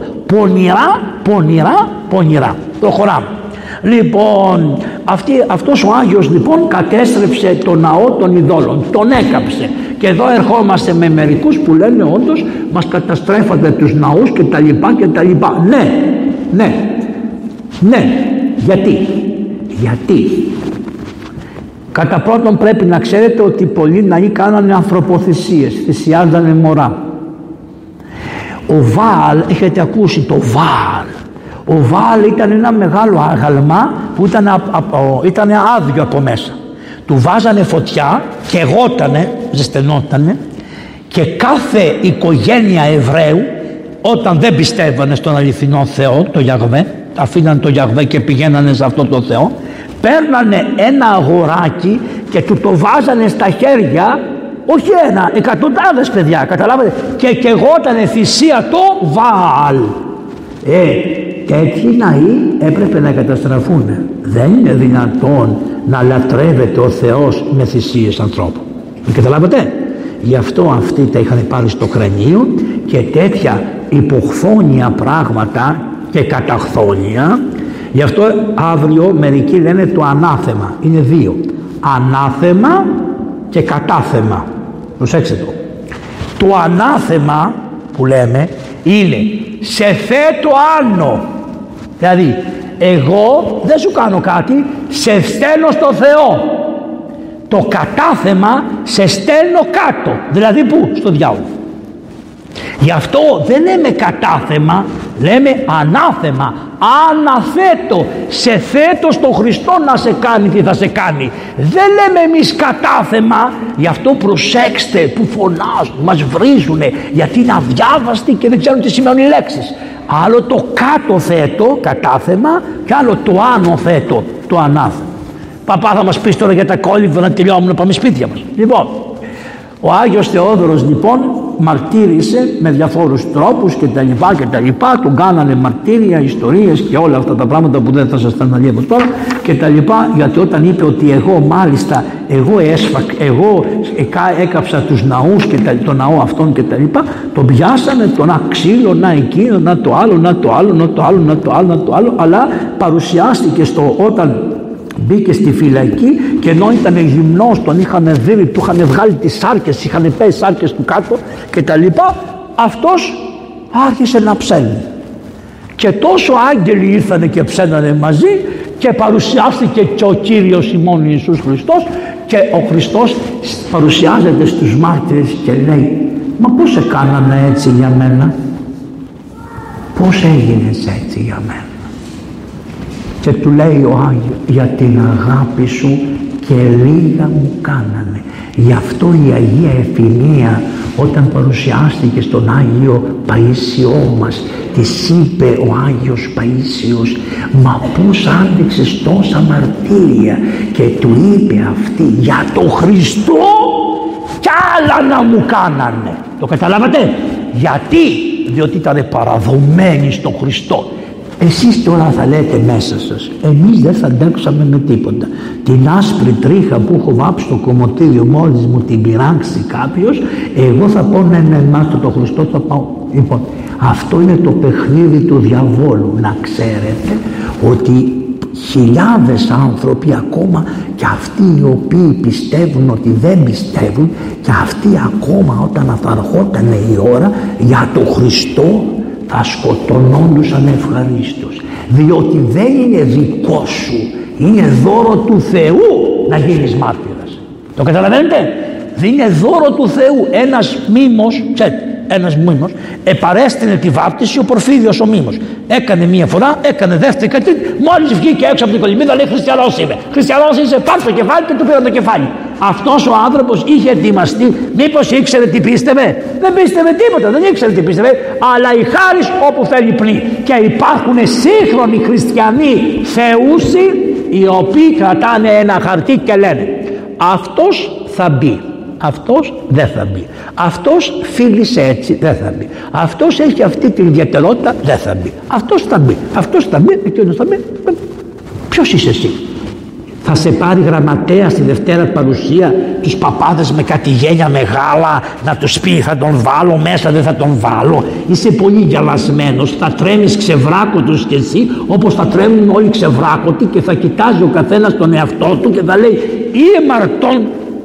Πονηρά. Προχωράμε. Λοιπόν, αυτός ο Άγιος λοιπόν κατέστρεψε το ναό των ειδόλων, τον έκαψε. Και εδώ ερχόμαστε με μερικούς που λένε όντως μας καταστρέφατε τους ναούς και τα λοιπά και τα λοιπά. Ναι, Γιατί κατά πρώτον πρέπει να ξέρετε ότι πολλοί ναοί κάνανε ανθρωποθυσίες, θυσιάζανε μωρά. Ο Βάαλ, έχετε ακούσει το Βάαλ, ο Βάαλ ήταν ένα μεγάλο άγαλμα που ήταν άδειο από μέσα. Του βάζανε φωτιά και εγώτανε, ζεσθενότανε, και κάθε οικογένεια Εβραίου, όταν δεν πιστεύανε στον αληθινό Θεό, το Γιαχβέ, αφήναν το Γιαχβέ και πηγαίνανε σε αυτό το Θεό, παίρνανε ένα αγοράκι και του το βάζανε στα χέρια, όχι ένα, εκατοντάδες παιδιά, καταλάβατε, και εγώτανε θυσία το Βάαλ. Τέτοιοι ναοί έπρεπε να καταστραφούν. Δεν είναι δυνατόν να λατρεύεται ο Θεός με θυσίες ανθρώπου. Καταλάβατε. Γι' αυτό αυτοί τα είχαν πάρει στο κρανίο και τέτοια υποχθόνια πράγματα και καταχθόνια. Γι' αυτό αύριο μερικοί λένε το ανάθεμα. Είναι δύο. Ανάθεμα και κατάθεμα. Προσέξτε το. Το ανάθεμα που λέμε είναι σε θέτω άνω. Δηλαδή εγώ δεν σου κάνω κάτι, σε στέλνω στο Θεό. Το κατάθεμα σε στέλνω κάτω. Δηλαδή πού? Στο διάολο. Γι' αυτό δεν λέμε κατάθεμα, λέμε ανάθεμα. Αναθέτω, σε θέτω στον Χριστό να σε κάνει τι θα σε κάνει. Δεν λέμε εμείς κατάθεμα. Γι' αυτό προσέξτε που φωνάζουν, μας βρίζουνε, γιατί είναι αδιάβαστοι και δεν ξέρουν τι σημαίνουν οι λέξεις. Άλλο το κάτω θέτω, κατάθεμα, και άλλο το άνω θέτω, το ανάθεμα. Παπά, θα μας πεις τώρα για τα κόλυβα να τελειώνουμε να πάμε σπίτια μας. Λοιπόν, ο Άγιος Θεόδωρος λοιπόν μαρτύρησε με διαφόρους τρόπους και τα λοιπά, τον κάνανε μαρτύρια, ιστορίες και όλα αυτά τα πράγματα που δεν θα σας τα αναλύω τώρα και τα λοιπά, γιατί όταν είπε ότι εγώ έκαψα τους ναούς και το ναό αυτόν και τα λοιπά, τον πιάσανε, το να ξύλο, να εκείνο, να το άλλο, αλλά παρουσιάστηκε όταν μπήκε στη φυλακή και ενώ ήταν γυμνός, τον είχαν δει, του είχαν βγάλει τις σάρκες, είχαν πέσει σάρκες του κάτω και τα λοιπά, αυτός άρχισε να ψέλνει. Και τόσο άγγελοι ήρθανε και ψένανε μαζί και παρουσιάστηκε και ο Κύριος ημών Ιησούς Χριστός και ο Χριστός παρουσιάζεται στους μάρτυρες και λέει, μα πώς σε κάνανε έτσι για μένα, πώς έγινες έτσι για μένα? Και του λέει ο Άγιος, για την αγάπη σου και λίγα μου κάνανε. Γι' αυτό η Αγία Εφημία όταν παρουσιάστηκε στον Άγιο Παΐσιό μας, της είπε ο Άγιος Παΐσιος, μα πώς άντεξες τόσα μαρτύρια? Και του είπε αυτή, για το Χριστό κι άλλα να μου κάνανε. Το καταλάβατε? Γιατί? Διότι ήταν παραδομένοι στον Χριστό. Εσείς τώρα θα λέτε μέσα σας, εμείς δεν θα αντέξαμε με τίποτα. Την άσπρη τρίχα που έχω βάψει στο κομμωτήριο, μόλις μου την πειράξει κάποιος, εγώ θα πω ναι, εμάς το Χριστό θα πάω. Λοιπόν, αυτό είναι το παιχνίδι του διαβόλου. Να ξέρετε ότι χιλιάδες άνθρωποι, ακόμα και αυτοί οι οποίοι πιστεύουν ότι δεν πιστεύουν, και αυτοί ακόμα όταν θα ερχόταν η ώρα για το Χριστό θα σκοτωνόντουσαν ευχαρίστως, διότι δεν είναι δικό σου, είναι δώρο του Θεού να γίνεις μάρτυρας. Το καταλαβαίνετε? Δεν είναι δώρο του Θεού. Ένας μήμος, ένας μήμος επαρέστηνε τη βάπτιση, ο Πορφύριος ο μήμος. Έκανε μία φορά, έκανε δεύτερη και τρίτη, μόλις βγήκε έξω από την κολυμβίδα λέει χριστιανός είμαι. Χριστιανός είσαι, πάρ' το κεφάλι και του πήραν το κεφάλι. Αυτός ο άνθρωπος είχε ετοιμαστεί, μήπως ήξερε τι πίστευε? Δεν πίστευε τίποτα, δεν ήξερε τι πίστευε, αλλά η χάρις όπου θέλει πλή. Και υπάρχουν σύγχρονοι χριστιανοί θεούσοι, οι οποίοι κρατάνε ένα χαρτί και λένε αυτός θα μπει, αυτός δεν θα μπει, αυτός φίλησε έτσι, δεν θα μπει, αυτός έχει αυτή την ιδιαιτερότητα, δεν θα μπει, αυτός θα μπει, αυτός θα μπει, εκείνος θα μπει. Ποιος είσαι εσύ? Θα σε πάρει γραμματέα στη Δευτέρα Παρουσία τους παπάδες με κάτι γένια μεγάλα να τους πει θα τον βάλω μέσα, δεν θα τον βάλω? Είσαι πολύ γελασμένος, θα τρέμεις ξεβράκωτος κι εσύ όπως θα τρέμουν όλοι ξεβράκωτοι και θα κοιτάζει ο καθένας τον εαυτό του και θα λέει ή μαρτών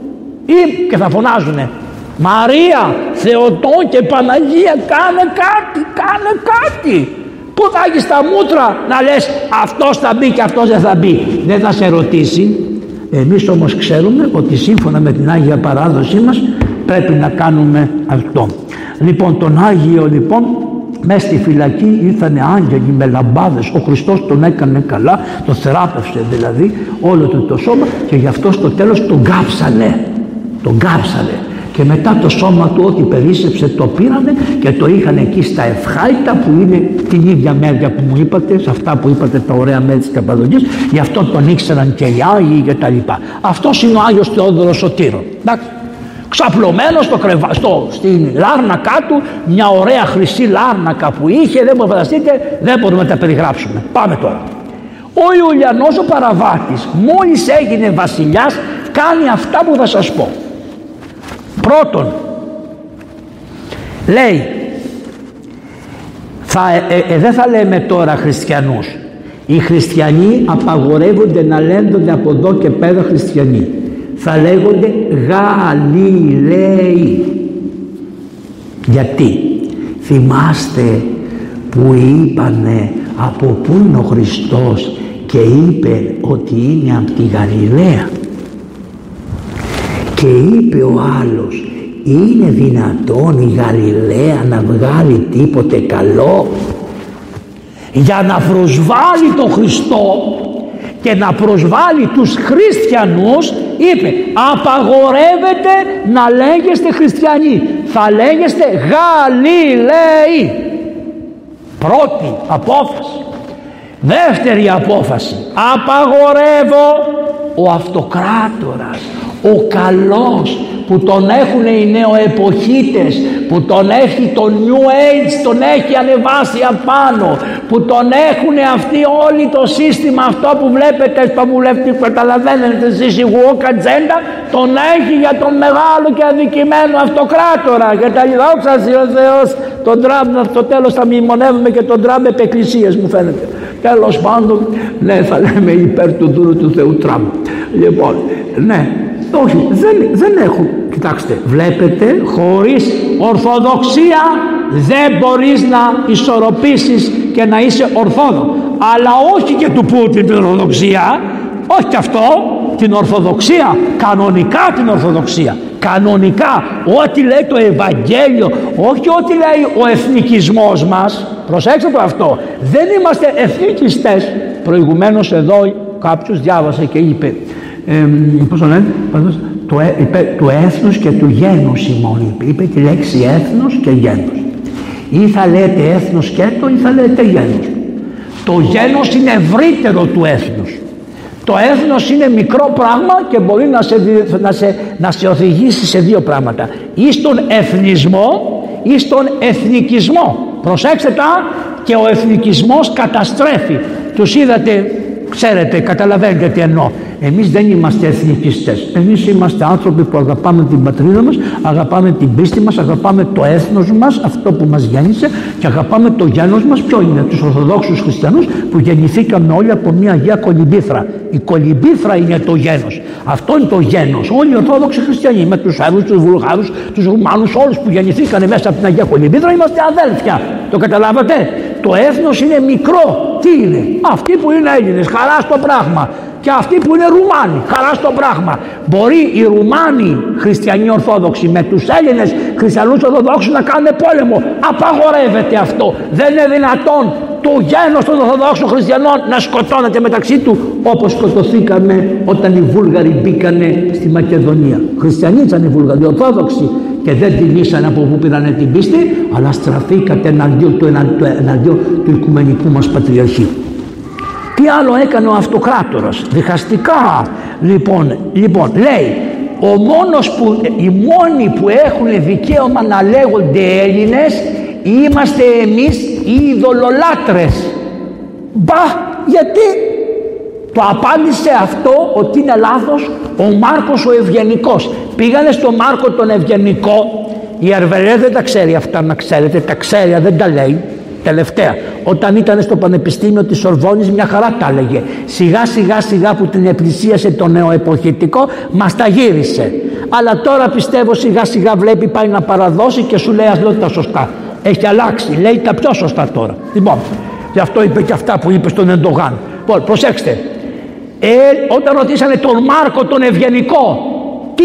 ή, και θα φωνάζουνε Μαρία, Θεοτό και Παναγία, κάνε κάτι, κάνε κάτι. Πού θα έχεις τα μούτρα να λες αυτός θα μπει και αυτός δεν θα μπει? Δεν θα σε ρωτήσει. Εμείς όμως ξέρουμε ότι σύμφωνα με την Άγια Παράδοσή μας πρέπει να κάνουμε αυτό. Λοιπόν, τον Άγιο λοιπόν μέσα στη φυλακή ήρθανε άγγελοι με λαμπάδες. Ο Χριστός τον έκανε καλά, τον θεράπευσε δηλαδή όλο του το σώμα, και γι' αυτό στο τέλος τον κάψανε. Τον κάψανε. Και μετά το σώμα του ό,τι περίσσεψε το πήρανε και το είχαν εκεί στα Ευχάητα, που είναι την ίδια μέρια που μου είπατε, σε αυτά που είπατε τα ωραία μέρη της Καπαδοκίας. Γι' αυτό τον ήξεραν και οι Άγιοι και τα λοιπά. Αυτός είναι ο Άγιος Θεόδωρος Σωτήρων. Εντάξει. Ξαπλωμένος στην λάρνακά του, μια ωραία χρυσή λάρνακα που είχε, δεν μπορείτε να φανταστείτε, δεν μπορούμε να τα περιγράψουμε. Πάμε τώρα. Ο Ιουλιανός ο Παραβάτης μόλις έγινε βασιλιάς κάνει αυτά που θα σας πω. Πρώτον, λέει, δεν θα λέμε τώρα χριστιανούς. Οι χριστιανοί απαγορεύονται να λένε από εδώ και πέρα χριστιανοί. Θα λέγονται Γαλιλαίοι. Γιατί? Θυμάστε που είπανε από πού είναι ο Χριστός και είπε ότι είναι από τη Γαλιλαία? Και είπε ο άλλος, είναι δυνατόν η Γαλιλαία να βγάλει τίποτε καλό? Για να προσβάλλει τον Χριστό και να προσβάλλει τους χριστιανούς, είπε απαγορεύεται να λέγεστε χριστιανοί, θα λέγεστε Γαλιλαίοι. Πρώτη απόφαση. Δεύτερη απόφαση, απαγορεύω ο αυτοκράτορας, ο καλός, που τον έχουν οι νεοεποχίτες, που τον έχει το New Age, τον έχει ανεβάσει απάνω, που τον έχουν αυτοί όλοι το σύστημα αυτό που βλέπετε στο βουλευτικό, καταλαβαίνετε εσείς, η woke agenda, τον έχει για τον μεγάλο και αδικημένο αυτοκράτορα και τα λοιπά. Δόξα ο Θεός, τον Τραμπ στο τέλος θα μνημονεύουμε και τον Τραμπ επ' εκκλησίες, μου φαίνεται. Τέλος πάντων, ναι, θα λέμε υπέρ του δούλου του Θεού Τραμπ. Λοιπόν, ναι. Όχι, δεν έχουν. Κοιτάξτε, βλέπετε, χωρίς ορθοδοξία δεν μπορείς να ισορροπήσεις και να είσαι ορθόδοξο. Αλλά όχι και του Πούτιν την ορθοδοξία, όχι και αυτό, την ορθοδοξία, κανονικά την ορθοδοξία. Κανονικά, ό,τι λέει το Ευαγγέλιο, όχι ό,τι λέει ο εθνικισμός μας. Προσέξτε το αυτό, δεν είμαστε εθνικιστές. Προηγουμένως εδώ κάποιος διάβασε και είπε, πώς το λένε, του έθνους και του γένους ημών, είπε τη λέξη έθνος και γένος. Ή θα λέτε έθνος και το, ή θα λέτε γένος. Το γένος είναι ευρύτερο του έθνους. Το έθνος είναι μικρό πράγμα και μπορεί να σε οδηγήσει σε δύο πράγματα, ή στον εθνισμό ή στον εθνικισμό. Προσέξτε τα, και ο εθνικισμός καταστρέφει. Τους είδατε, ξέρετε, καταλαβαίνετε τι εννοώ. Εμείς δεν είμαστε εθνικιστές. Εμείς είμαστε άνθρωποι που αγαπάμε την πατρίδα μας, αγαπάμε την πίστη μας, αγαπάμε το έθνος μας, αυτό που μας γέννησε, και αγαπάμε το γένος μας. Ποιο είναι? Τους Ορθοδόξους χριστιανούς που γεννηθήκαμε όλοι από μια Αγία Κολυμπήθρα. Η Κολυμπήθρα είναι το γένος. Αυτό είναι το γένος. Όλοι οι Ορθόδοξοι χριστιανοί, με τους Σέρβους, τους Βουλγάρους, τους Ρουμάνους, όλους που γεννηθήκανε μέσα από την Αγία Κολυμπήθρα, είμαστε αδέλφια. Το καταλάβατε? Το έθνος είναι μικρό. Τι είναι? Αυτοί που είναι Έλληνες, χαρά στο πράγμα. Και αυτοί που είναι Ρουμάνοι, χαρά στο πράγμα. Μπορεί οι Ρουμάνοι χριστιανοί Ορθόδοξοι με τους Έλληνες χριστιανούς Ορθοδόξους να κάνουν πόλεμο. Απαγορεύεται αυτό. Δεν είναι δυνατόν το γένος των Ορθοδόξων χριστιανών να σκοτώνεται μεταξύ του, όπως σκοτωθήκαμε όταν οι Βούλγαροι μπήκανε στη Μακεδονία. Χριστιανοί ήταν οι Βούλγαροι, οι Ορθόδοξοι, και δεν τιμήσαν από πού πήρανε την πίστη, αλλά στραφήκατε εναντίον του οικουμενικού μας Πατριαρχείου. Τι άλλο έκανε ο αυτοκράτορας? Διχαστικά. Λοιπόν, λέει, οι μόνοι που έχουν δικαίωμα να λέγονται Έλληνες είμαστε εμείς οι ειδωλολάτρες. Μπα, γιατί? Το απάντησε αυτό ότι είναι λάθος ο Μάρκος ο Ευγενικός. Πήγανε στον Μάρκο τον Ευγενικό. Η Αρβελέ δεν τα ξέρει αυτά, να ξέρετε, τα ξέρει, δεν τα λέει. Τελευταία, όταν ήταν στο Πανεπιστήμιο της Σορβόνης, μια χαρά τα έλεγε. Σιγά που την επλησίασε το νεοεποχητικό, μας τα γύρισε. Αλλά τώρα πιστεύω σιγά βλέπει, πάει να παραδώσει και σου λέει ας λέω τα σωστά. Έχει αλλάξει, λέει τα πιο σωστά τώρα. Λοιπόν, Γι' αυτό είπε και αυτά που είπε στον Ερντογάν. Προσέξτε, όταν ρωτήσανε τον Μάρκο τον Ευγενικό, τι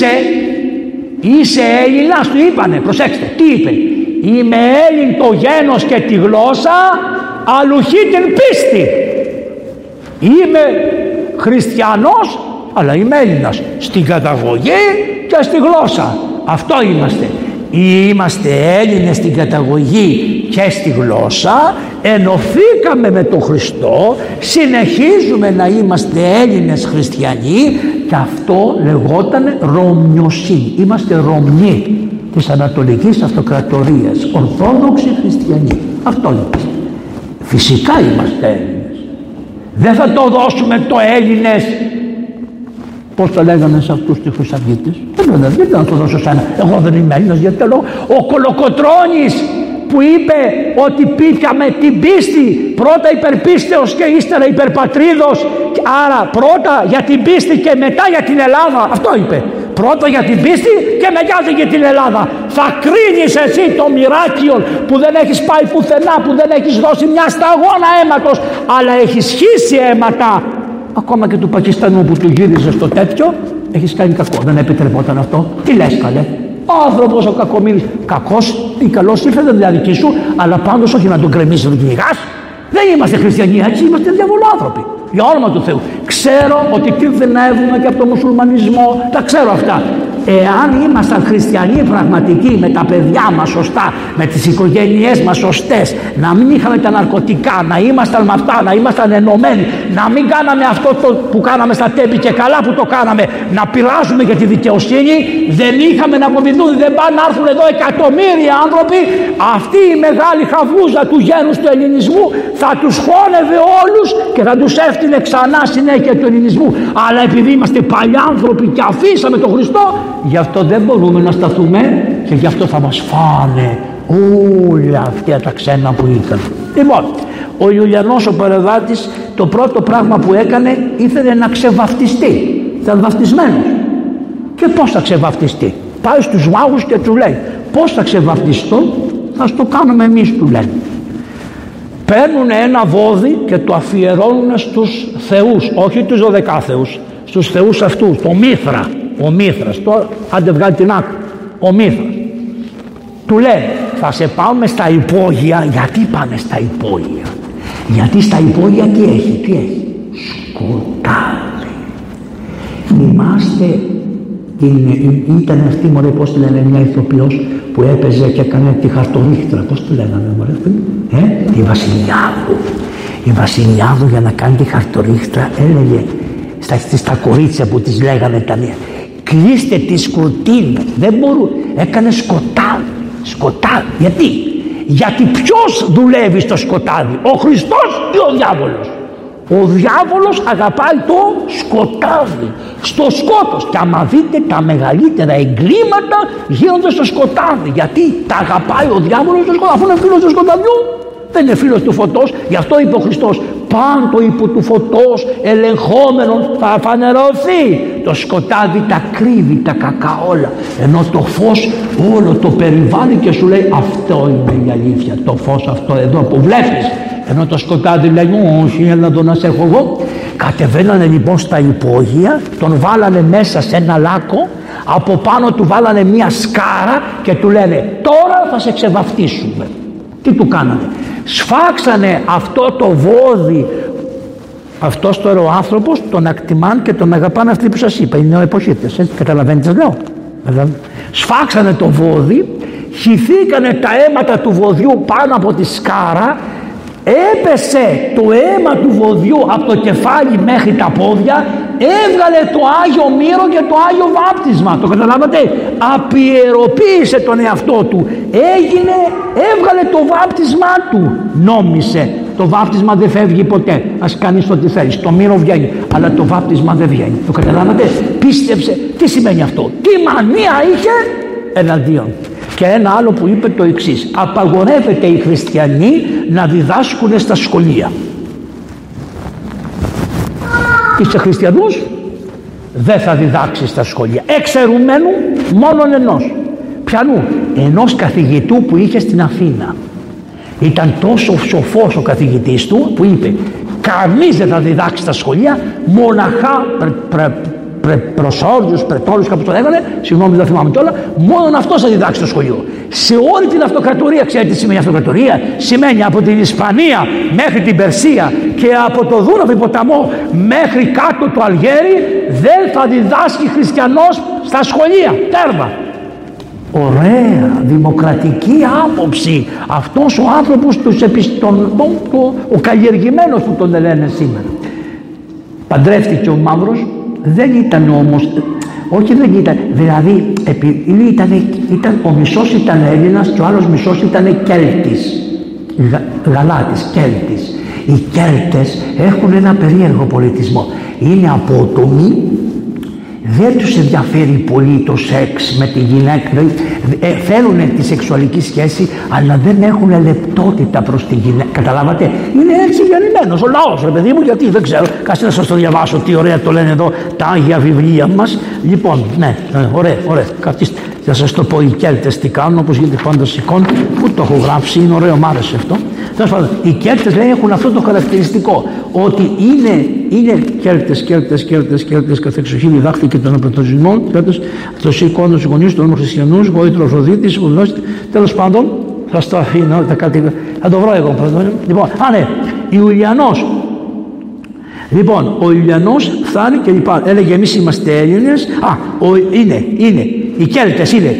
είσαι Έλληνας, του είπανε, προσέξτε, τι είπε, είμαι Έλλην το γένος και τη γλώσσα, αλουχή την πίστη. Είμαι χριστιανός, αλλά είμαι Έλληνας στην καταγωγή και στη γλώσσα. Αυτό είμαστε. Είμαστε Έλληνες στην καταγωγή και στη γλώσσα, ενωθήκαμε με τον Χριστό, συνεχίζουμε να είμαστε Έλληνες χριστιανοί και αυτό λεγόταν Ρωμιοσύνη. Είμαστε Ρωμιοί της Ανατολικής Αυτοκρατορίας, Ορθόδοξοι χριστιανοί. Αυτό είμαστε. Φυσικά είμαστε Έλληνες. Δεν θα το δώσουμε το Έλληνες, πώς το λέγανε σε αυτούς τους Χρυσαυγίτες. Δεν θα το δώσω σαν εγώ δεν είμαι Έλληνας, γιατί λέω. Ο Κολοκοτρώνης που είπε ότι πήαμε την πίστη, πρώτα υπερπίστεως και ύστερα υπερπατρίδος, άρα πρώτα για την πίστη και μετά για την Ελλάδα. Αυτό είπε. Πρώτα για την πίστη και μετά για την Ελλάδα. Θα κρίνεις εσύ το μοιράκιο που δεν έχεις πάει πουθενά, που δεν έχεις δώσει μια σταγόνα αίματος, αλλά έχεις χύσει αίματα. Ακόμα και του Πακιστανού που του γύριζε στο τέτοιο, έχεις κάνει κακό. Δεν επιτρεπόταν αυτό. Τι λες καλέ. Ο άνθρωπος ο κακομοίρης, κακός ή καλός ήρθε, δεν είναι δική σου, αλλά πάντως όχι να τον κρεμίσεις να τον κυνηγάς. Δεν είμαστε χριστιανοί έτσι, είμαστε διαβολάνθρωποι. Για όνομα του Θεού. Ξέρω ότι κινδυνεύουμε και από τον μουσουλμανισμό, τα ξέρω αυτά. Εάν ήμασταν χριστιανοί πραγματικοί, με τα παιδιά μας σωστά, με τις οικογένειές μας σωστές, να μην είχαμε τα ναρκωτικά, να ήμασταν με αυτά, να ήμασταν ενωμένοι, να μην κάναμε αυτό που κάναμε στα Τέμπη και καλά που το κάναμε, να πειράζουμε για τη δικαιοσύνη, δεν είχαμε να αποβιδούν, δεν πάνε να έρθουν εδώ εκατομμύρια άνθρωποι. Αυτή η μεγάλη χαβούζα του γένους του ελληνισμού θα τους χώνευε όλους και θα τους έφτιανε ξανά συνέχεια του ελληνισμού. Αλλά επειδή είμαστε παλιάνθρωποι και αφήσαμε τον Χριστό, γι' αυτό δεν μπορούμε να σταθούμε και γι' αυτό θα μας φάνε όλα αυτά τα ξένα που ήταν. Λοιπόν, ο Ιουλιανός ο Παραδάτης το πρώτο πράγμα που έκανε ήθελε να ξεβαφτιστεί. Ήταν βαφτισμένος. Και πώς θα ξεβαφτιστεί? Πάει στους μάγους και του λέει πώς θα ξεβαφτιστώ? Θα στο κάνουμε εμείς, του λένε. Παίρνουν ένα βόδι και το αφιερώνουν στους θεούς, όχι τους 12 θεούς, στους θεούς αυτούς, το Μήθρα. Ο Μήθρας, το άντε βγάλει την άκρη, ο Μήθρας. Του λέει θα σε πάμε στα υπόγεια. Γιατί πάνε στα υπόγεια? Γιατί στα υπόγεια τι έχει? Σκοτάδι. Θυμάστε, ήταν αυτή μωρέ, πώς τη λένε, μια ηθοποιός που έπαιζε και έκανε τη χαρτορίχτρα, πώς τη λέγανε μωρέ αυτή, η Βασιλιάδου. Η Βασιλιάδου για να κάνει τη χαρτορίχτρα έλεγε στα κορίτσια που τις λέγανε τα νέα, κλείστε τις κουρτίνες, δεν μπορούν, έκανε σκοτάδι. Γιατί ποιος δουλεύει στο σκοτάδι, ο Χριστός ή ο διάβολος? Ο διάβολος αγαπάει το σκοτάδι, στο σκότος. Και άμα δείτε τα μεγαλύτερα εγκλήματα γίνονται στο σκοτάδι. Γιατί τα αγαπάει ο διάβολος στο σκοτάδι, αφού είναι φίλος του σκοταδιού. Δεν είναι φίλος του φωτός. Γι' αυτό είπε ο Χριστός, πάντο υπό του φωτός ελεγχόμενον θα φανερωθεί. Το σκοτάδι τα κρύβει, τα κακά όλα, ενώ το φως όλο το περιβάλλει και σου λέει αυτό είναι η αλήθεια, το φως αυτό εδώ που βλέπεις. Ενώ το σκοτάδι λέει όχι, έλα εδώ να σε έχω εγώ. Κατεβαίνανε λοιπόν στα υπόγεια, τον βάλανε μέσα σε ένα λάκκο, από πάνω του βάλανε μια σκάρα και του λένε τώρα θα σε ξεβαφτίσουμε. Τι του κάνανε? Σφάξανε αυτό το βόδι. Αυτός τώρα ο άνθρωπος τον ακτιμάν και τον αγαπάνε αυτοί που σας είπα, οι νεοεποχίτες, έτσι καταλαβαίνετε λέω. Σφάξανε το βόδι, χυθήκανε τα αίματα του βοδιού πάνω από τη σκάρα, έπεσε το αίμα του βοδιού από το κεφάλι μέχρι τα πόδια, έβγαλε το Άγιο Μύρο και το Άγιο Βάπτισμα. Το καταλάβατε? Απιεροποίησε τον εαυτό του, έβγαλε το βάπτισμά του. Νόμισε, το βάπτισμα δεν φεύγει ποτέ, ας κάνεις ό,τι θέλεις, το Μύρο βγαίνει, αλλά το βάπτισμα δεν βγαίνει. Το καταλάβατε? Πίστεψε. Τι σημαίνει αυτό? Τι μανία είχε εναντίον? Και ένα άλλο που είπε το εξής, απαγορεύεται οι χριστιανοί να διδάσκουν στα σχολεία. Είσαι χριστιανός, δεν θα διδάξεις στα σχολεία, εξαιρουμένου μόνον ενός. Ποιανού? Ενός καθηγητού που είχε στην Αθήνα. Ήταν τόσο σοφός ο καθηγητής του που είπε κανείς δεν θα διδάξει στα σχολεία, μοναχά προσόριους, πρετόριους, κάπως το λέγανε, συγγνώμη δεν θυμάμαι κιόλα, μόνον αυτός θα διδάξει στο σχολείο. Σε όλη την αυτοκρατορία, ξέρετε τι σημαίνει αυτοκρατορία? Σημαίνει από την Ισπανία μέχρι την Περσία και από το Δούναβι ποταμό μέχρι κάτω το Αλγέρι δεν θα διδάσκει χριστιανός στα σχολεία. Τέρμα. Ωραία, δημοκρατική άποψη. Αυτός ο άνθρωπος ο καλλιεργημένος που τον λένε σήμερα. Παντρεύτηκε ο μαύρος, δεν ήταν όμως, όχι δεν ήταν, δηλαδή ο μισός ήταν Έλληνας και ο άλλος μισός ήταν Κέλτης, Γαλάτης, Κέλτης. Οι Κέλτες έχουν ένα περίεργο πολιτισμό, είναι απότομοι, δεν τους ενδιαφέρει πολύ το σεξ με τη γυναίκα, θέλουν τη σεξουαλική σχέση αλλά δεν έχουν λεπτότητα προς τη γυναίκα, καταλάβατε, είναι έτσι γεννημένος ο λαός ρε παιδί μου, γιατί δεν ξέρω, κάτσε να σας το διαβάσω τι ωραία το λένε εδώ τα Άγια Βιβλία μας. Λοιπόν, ναι, ωραία, καθίστε, θα σας το πω οι Κέλτες τι κάνουν, όπως γίνεται πάντα σηκών, πού το έχω γράψει, είναι ωραίο, μ' άρεσε αυτό. Οι Κέλτες λέει έχουν αυτό το χαρακτηριστικό, ότι είναι Κέλτες καθ' εξοχή διδάχθηκε των απρετοζημών, το σηκώνω τους γονείς των χριστιανούς, γόητρο Αφροδίτης, τέλος πάντων, θα στο αφήνω, θα το βρω εγώ. Λοιπόν, ναι, Ιουλιανός. Λοιπόν, ο Ιουλιανός φτάνει και λοιπόν, έλεγε εμείς είμαστε Έλληνες, είναι, οι Κέλτες είναι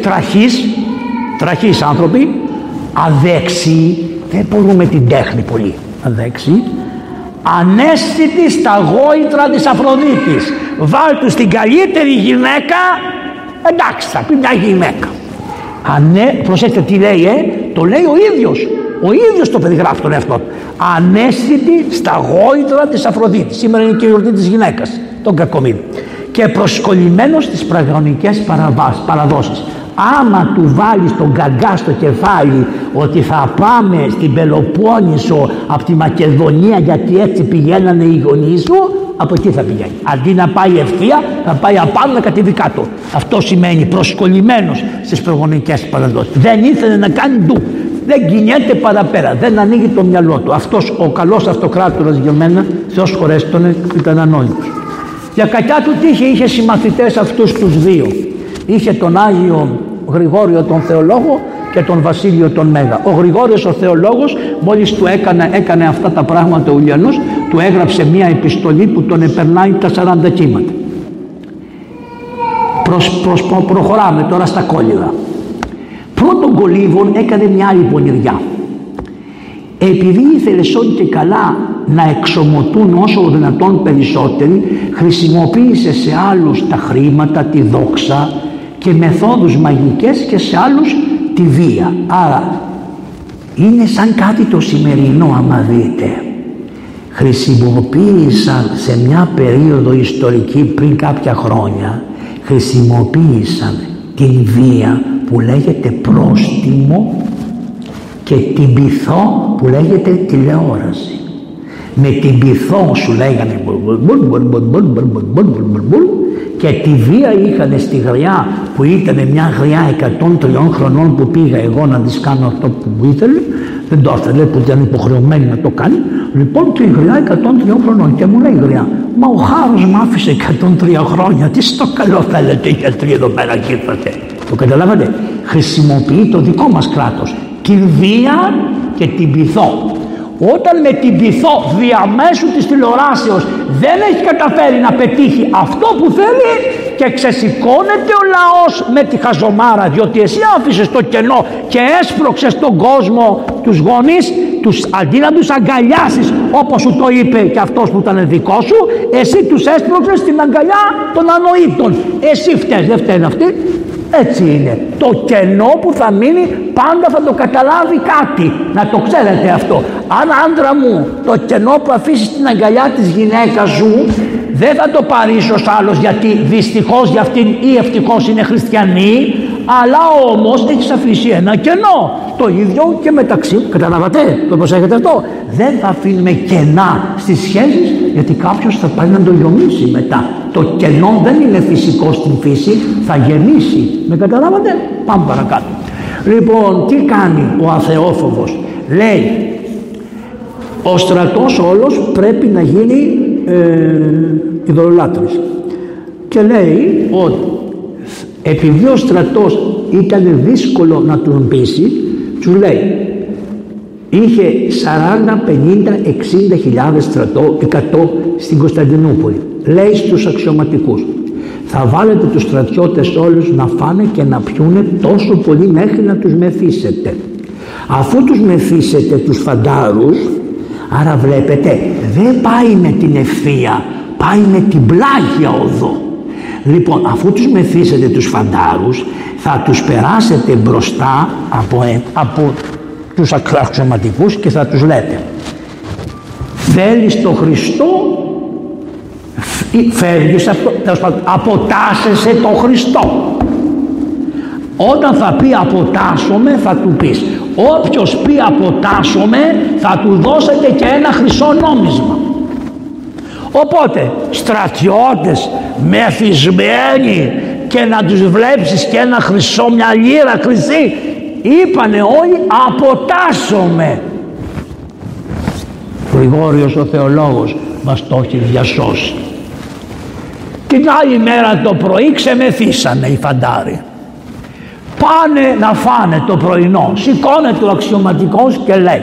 τραχείς άνθρωποι, αδέξιοι, δεν μπορούμε την τέχνη πολύ, αδέξιοι, ανέστητοι στα γόητρα της Αφροδίτης. Βάλ' τους την καλύτερη γυναίκα, εντάξει θα πει μια γυναίκα. Προσέξτε τι λέει, το λέει ο ίδιος το περιγράφει τον εαυτό του. Ανέστητη στα γόητρα της Αφροδίτης. Σήμερα είναι και η γιορτή της γυναίκας, τον Κακομοίρη. Και προσκολλημένος στις πραγωνικές παραδόσεις. Άμα του βάλεις τον καγκά στο κεφάλι ότι θα πάμε στην Πελοπόννησο από τη Μακεδονία γιατί έτσι πηγαίνανε οι γονείς σου, από εκεί θα πηγαίνει. Αντί να πάει ευθεία, θα πάει απάνω να κατεβεί κάτω. Αυτό σημαίνει προσκολλημένος στις προγονικές παραδόσεις. Δεν ήθελε να κάνει ντου. Δεν κινιέται παραπέρα. Δεν ανοίγει το μυαλό του. Αυτός ο καλός αυτοκράτορας για μένα, Θεός χωρέστονε, ήταν ανόητος. Για κακιά του τύχη είχε συμμαθητές αυτούς τους δύο. Είχε τον Άγιο Γρηγόριο τον Θεολόγο και τον Βασίλειο τον Μέγα. Ο Γρηγόριος ο Θεολόγος, μόλις του έκανε αυτά τα πράγματα ο Ιουλιανός, του έγραψε μια επιστολή που τον επερνάει τα 40 κύματα. Προχωράμε τώρα στα κόλληδα. Πρώτον κολύβων έκανε μια άλλη πονηριά. Επειδή ήθελε σώνει και καλά να εξομωτούν όσο δυνατόν περισσότεροι, χρησιμοποίησε σε άλλους τα χρήματα, τη δόξα και μεθόδους μαγικές και σε άλλους τη βία. Άρα είναι σαν κάτι το σημερινό, άμα δείτε. Χρησιμοποίησαν σε μια περίοδο ιστορική πριν κάποια χρόνια, χρησιμοποίησαν την βία που λέγεται πρόστιμο και την πειθό που λέγεται τηλεόραση. Με την πειθό σου λέγανε και τη βία είχαν στη γριά που ήταν μια γριά 103 χρονών που πήγα εγώ να της κάνω αυτό που μου ήθελε, δεν το ήθελε που ήταν υποχρεωμένη να το κάνει. Λοιπόν και η γριά 103 χρονών και μου λέει η γριά, μα ο Χάρος μ' άφησε 103 χρόνια, τι στο καλό θέλετε οι γιατροί εδώ πέρα και ήρθατε. Το καταλάβατε, χρησιμοποιεί το δικό μας κράτος την βία και την πειθό. Όταν με την πειθό διαμέσου της τηλεοράσεως δεν έχει καταφέρει να πετύχει αυτό που θέλει και ξεσηκώνεται ο λαός με τη χαζομάρα, διότι εσύ άφησες το κενό και έσπρωξες τον κόσμο, τους γονείς, αντί να τους αγκαλιάσεις όπως σου το είπε και αυτός που ήταν δικό σου, εσύ τους έσπρωξες στην αγκαλιά των ανοήτων. Εσύ φταίς, δεν φταίνε αυτοί. Έτσι είναι. Το κενό που θα μείνει πάντα θα το καταλάβει κάτι. Να το ξέρετε αυτό. Αν άντρα μου το κενό που αφήσεις στην αγκαλιά της γυναίκας σου δεν θα το πάρει ίσως άλλος γιατί δυστυχώς για αυτήν ή ευτυχώς είναι χριστιανή, αλλά όμως έχεις αφήσει ένα κενό. Το ίδιο και μεταξύ, καταλάβατε, το προσέχετε αυτό. Δεν θα αφήνουμε κενά στις σχέσεις γιατί κάποιος θα πάει να το γεμίσει μετά. Το κενό δεν είναι φυσικό στην φύση, θα γεμίσει. Με καταλάβατε, πάμε παρακάτω. Λοιπόν, τι κάνει ο αθεόφοβος? λέει ο στρατός όλος πρέπει να γίνει ειδωλολάτρης. Και λέει ότι επειδή ο στρατός ήταν δύσκολο να τον πείσει, του λέει είχε 40, 50, 60.000 στρατό, 100 στην Κωνσταντινούπολη. Λέει στους αξιωματικούς, θα βάλετε τους στρατιώτες όλους να φάνε και να πιούνε τόσο πολύ μέχρι να τους μεθύσετε. Αφού τους μεθύσετε τους φαντάρους, άρα βλέπετε δεν πάει με την ευθεία, πάει με την πλάγια οδό. Λοιπόν, αφού τους μεθύσετε τους φαντάρους, θα τους περάσετε μπροστά από τους αξιωματικούς και θα τους λέτε, θέλεις το Χριστό, φεύγεις αποτάσσεσαι το Χριστό. Όταν θα πει αποτάσσομαι, θα του πεις, όποιος πει αποτάσσομαι, θα του δώσετε και ένα χρυσό νόμισμα. Οπότε στρατιώτες μεθυσμένοι και να τους βλέπεις και ένα χρυσό, μια λίρα χρυσή, είπανε όλοι αποτάσσομαι. Γρηγόριος ο θεολόγος μας το έχει διασώσει. Την άλλη μέρα το πρωί ξεμεθύσανε οι φαντάροι. Πάνε να φάνε το πρωινό. Σηκώνεται ο αξιωματικός και λέει,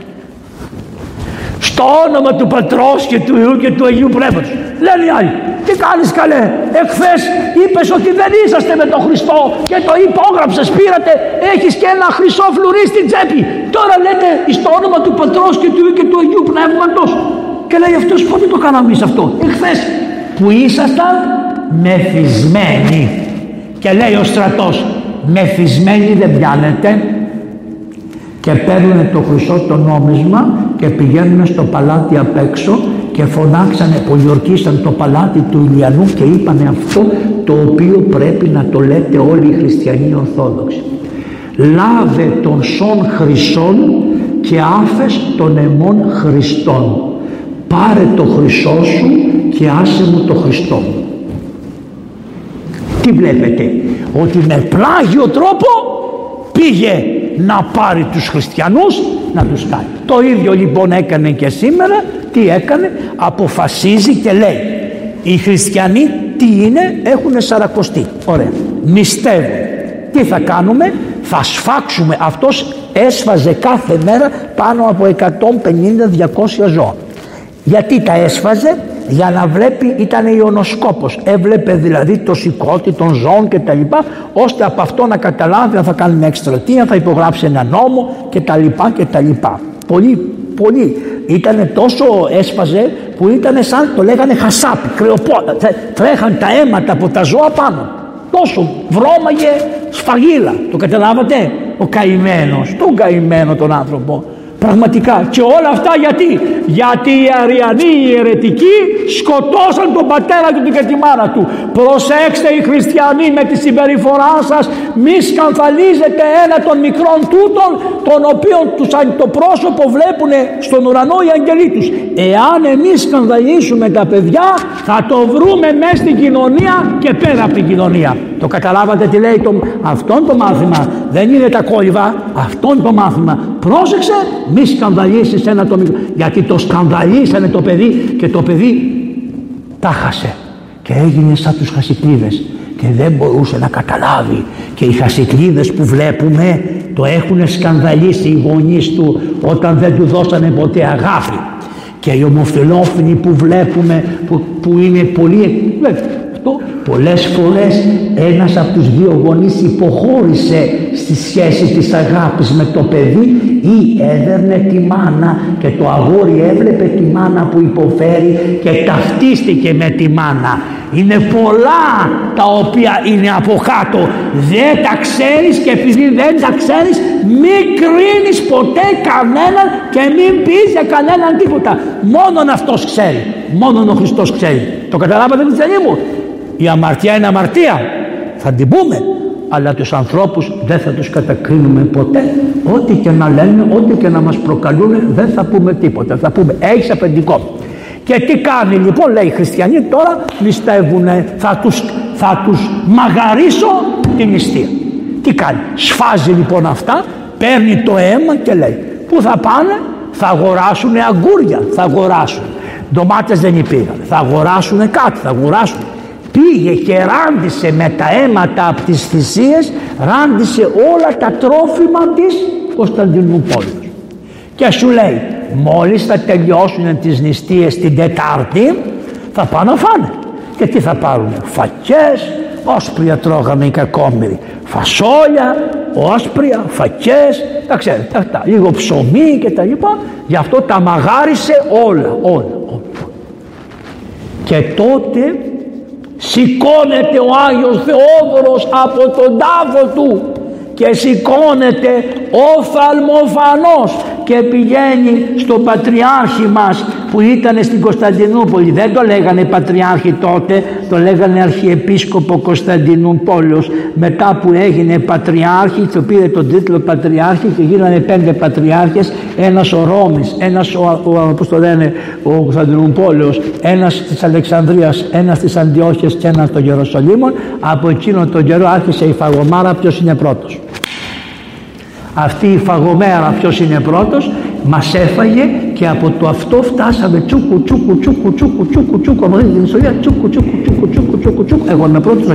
στο όνομα του Πατρός και του Υιού και του Αγίου Πνεύματος. Λένε οι άλλοι, τι κάνεις καλέ, εχθές είπες ότι δεν είσαστε με τον Χριστό και το υπόγραψες, πήρατε, έχεις και ένα χρυσό φλουρί στην τσέπη. Τώρα λέτε στο όνομα του Πατρός και του Υιού και του Αγίου Πνεύματος. Και λέει αυτός, πότε το κάναμε εμείς αυτό, εχθές που ήσασταν μεθυσμένοι. Και λέει ο στρατός, μεθυσμένοι δεν πιάνετε. Και παίρνουν το χρυσό το νόμισμα και πηγαίνουν στο παλάτι απ' έξω και φωνάξανε, πολιορκήσαν το παλάτι του Ηλιανού και είπανε αυτό το οποίο πρέπει να το λέτε όλοι οι χριστιανοί Ορθόδοξοι. Λάβε τον σον χρυσόν και άφες τον αιμών Χριστόν. Πάρε το χρυσό σου και άσε μου το Χριστό μου. Τι βλέπετε, ότι με πλάγιο τρόπο πήγε να πάρει τους χριστιανούς να τους κάνει. Το ίδιο λοιπόν έκανε και σήμερα. Τι έκανε, αποφασίζει και λέει, οι χριστιανοί τι είναι, έχουνε σαρακοστή. Ωραία, νηστεύουν. Τι θα κάνουμε, θα σφάξουμε. Αυτός έσφαζε κάθε μέρα πάνω από 150-200 ζώα. Γιατί τα έσφαζε, για να βλέπει, ήταν ιονοσκόπος, έβλεπε δηλαδή το σηκώτη των ζώων και τα λοιπά, ώστε από αυτό να καταλάβει αν θα κάνει μια εκστρατεία, θα υπογράψει ένα νόμο και τα λοιπά και τα λοιπά. Πολύ ήτανε τόσο, έσφαζε που ήτανε σαν, το λέγανε χασάπι, κρεοπότα, τρέχαν τα αίματα από τα ζώα πάνω, τόσο βρώμαγε σφαγίλα. Το καταλάβατε, ο καημένος, τον καημένο τον άνθρωπο. Πραγματικά. Και όλα αυτά γιατί οι Αριανοί, οι αιρετικοί σκοτώσαν τον πατέρα του και τη μάνα του. Προσέξτε οι χριστιανοί με τη συμπεριφορά σας, μη σκανδαλίζετε ένα των μικρών τούτων, τον οποίον το πρόσωπο βλέπουν στον ουρανό οι αγγελοί τους. Εάν εμείς σκανδαλίσουμε τα παιδιά, θα το βρούμε μέσα στην κοινωνία και πέρα από την κοινωνία. Το καταλάβατε τι λέει αυτόν το μάθημα, δεν είναι τα κόλληβα, αυτόν το μάθημα. Πρόσεξε, μη σκανδαλίσεις ένα το μικρό, γιατί το σκανδαλίσανε το παιδί και το παιδί τα χάσε και έγινε σαν τους Χασικλίδες και δεν μπορούσε να καταλάβει. Και οι Χασικλίδες που βλέπουμε το έχουν σκανδαλίσει οι γονείς του όταν δεν του δώσανε ποτέ αγάπη. Και οι ομοφυλόφιλοι που βλέπουμε που είναι πολύ, πολλές φορές ένας από τους δύο γονείς υποχώρησε στη σχέση της αγάπης με το παιδί ή έδερνε τη μάνα και το αγόρι έβλεπε τη μάνα που υποφέρει και ταυτίστηκε με τη μάνα. Είναι πολλά τα οποία είναι από κάτω, δεν τα ξέρεις και επειδή δεν τα ξέρεις μην κρίνεις ποτέ κανέναν και μην πεις για κανέναν τίποτα. Μόνον αυτός ξέρει, μόνον ο Χριστός ξέρει. Το καταλάβατε χριστιανοί μου? Η αμαρτία είναι αμαρτία, θα την πούμε, αλλά τους ανθρώπους δεν θα τους κατακρίνουμε ποτέ. Ό,τι και να λένε, ό,τι και να μας προκαλούν, δεν θα πούμε τίποτα. Θα πούμε έχεις αφεντικό. Και τι κάνει λοιπόν, λέει οι χριστιανοί τώρα νηστεύουνε, θα τους μαγαρίσω την νηστεία. Τι κάνει, σφάζει λοιπόν αυτά, παίρνει το αίμα και λέει Πού θα πάνε? Θα αγοράσουν αγκούρια, θα αγοράσουν. Ντομάτες δεν υπήρχαν, θα αγοράσουν κάτι, θα αγοράσουν. Πήγε και ράντισε με τα αίματα από τις θυσίες, ράντισε όλα τα τρόφιμα της Κωνσταντινούπολης. Και σου λέει, μόλις θα τελειώσουν τις νηστείες την Τετάρτη, θα πάνε να φάνε. Και τι θα πάρουν? Φακές, όσπρια τρώγαμε οι κακόμοιροι, φασόλια, όσπρια, φακές, τα ξέρετε αυτά, λίγο ψωμί και τα λοιπά. Γι' αυτό τα μαγάρισε όλα. Και τότε σηκώνεται ο Άγιος Θεόδωρος από τον τάφο του και σηκώνεται οφθαλμοφανός και πηγαίνει στον Πατριάρχη μας που ήταν στην Κωνσταντινούπολη. Δεν το λέγανε Πατριάρχη τότε, το λέγανε Αρχιεπίσκοπο Κωνσταντινούπολος. Μετά που έγινε Πατριάρχη, το πήρε τον τίτλο Πατριάρχη και γίνανε 5 Πατριάρχες, ένας ο Ρώμης, ένας ο Κωνσταντινούπολος, ένας της Αλεξανδρίας, ένας της Αντιόχειας και ένας των Ιεροσολύμων. Από εκείνο τον καιρό άρχισε η φαγωμάρα ποιος είναι πρώτος. Αυτή η φαγωμέρα ποιος είναι πρώτος μας έφαγε και από το αυτό φτάσαμε τσούκου από αυτή την ιστορία τσούκου εγώ είμαι πρώτος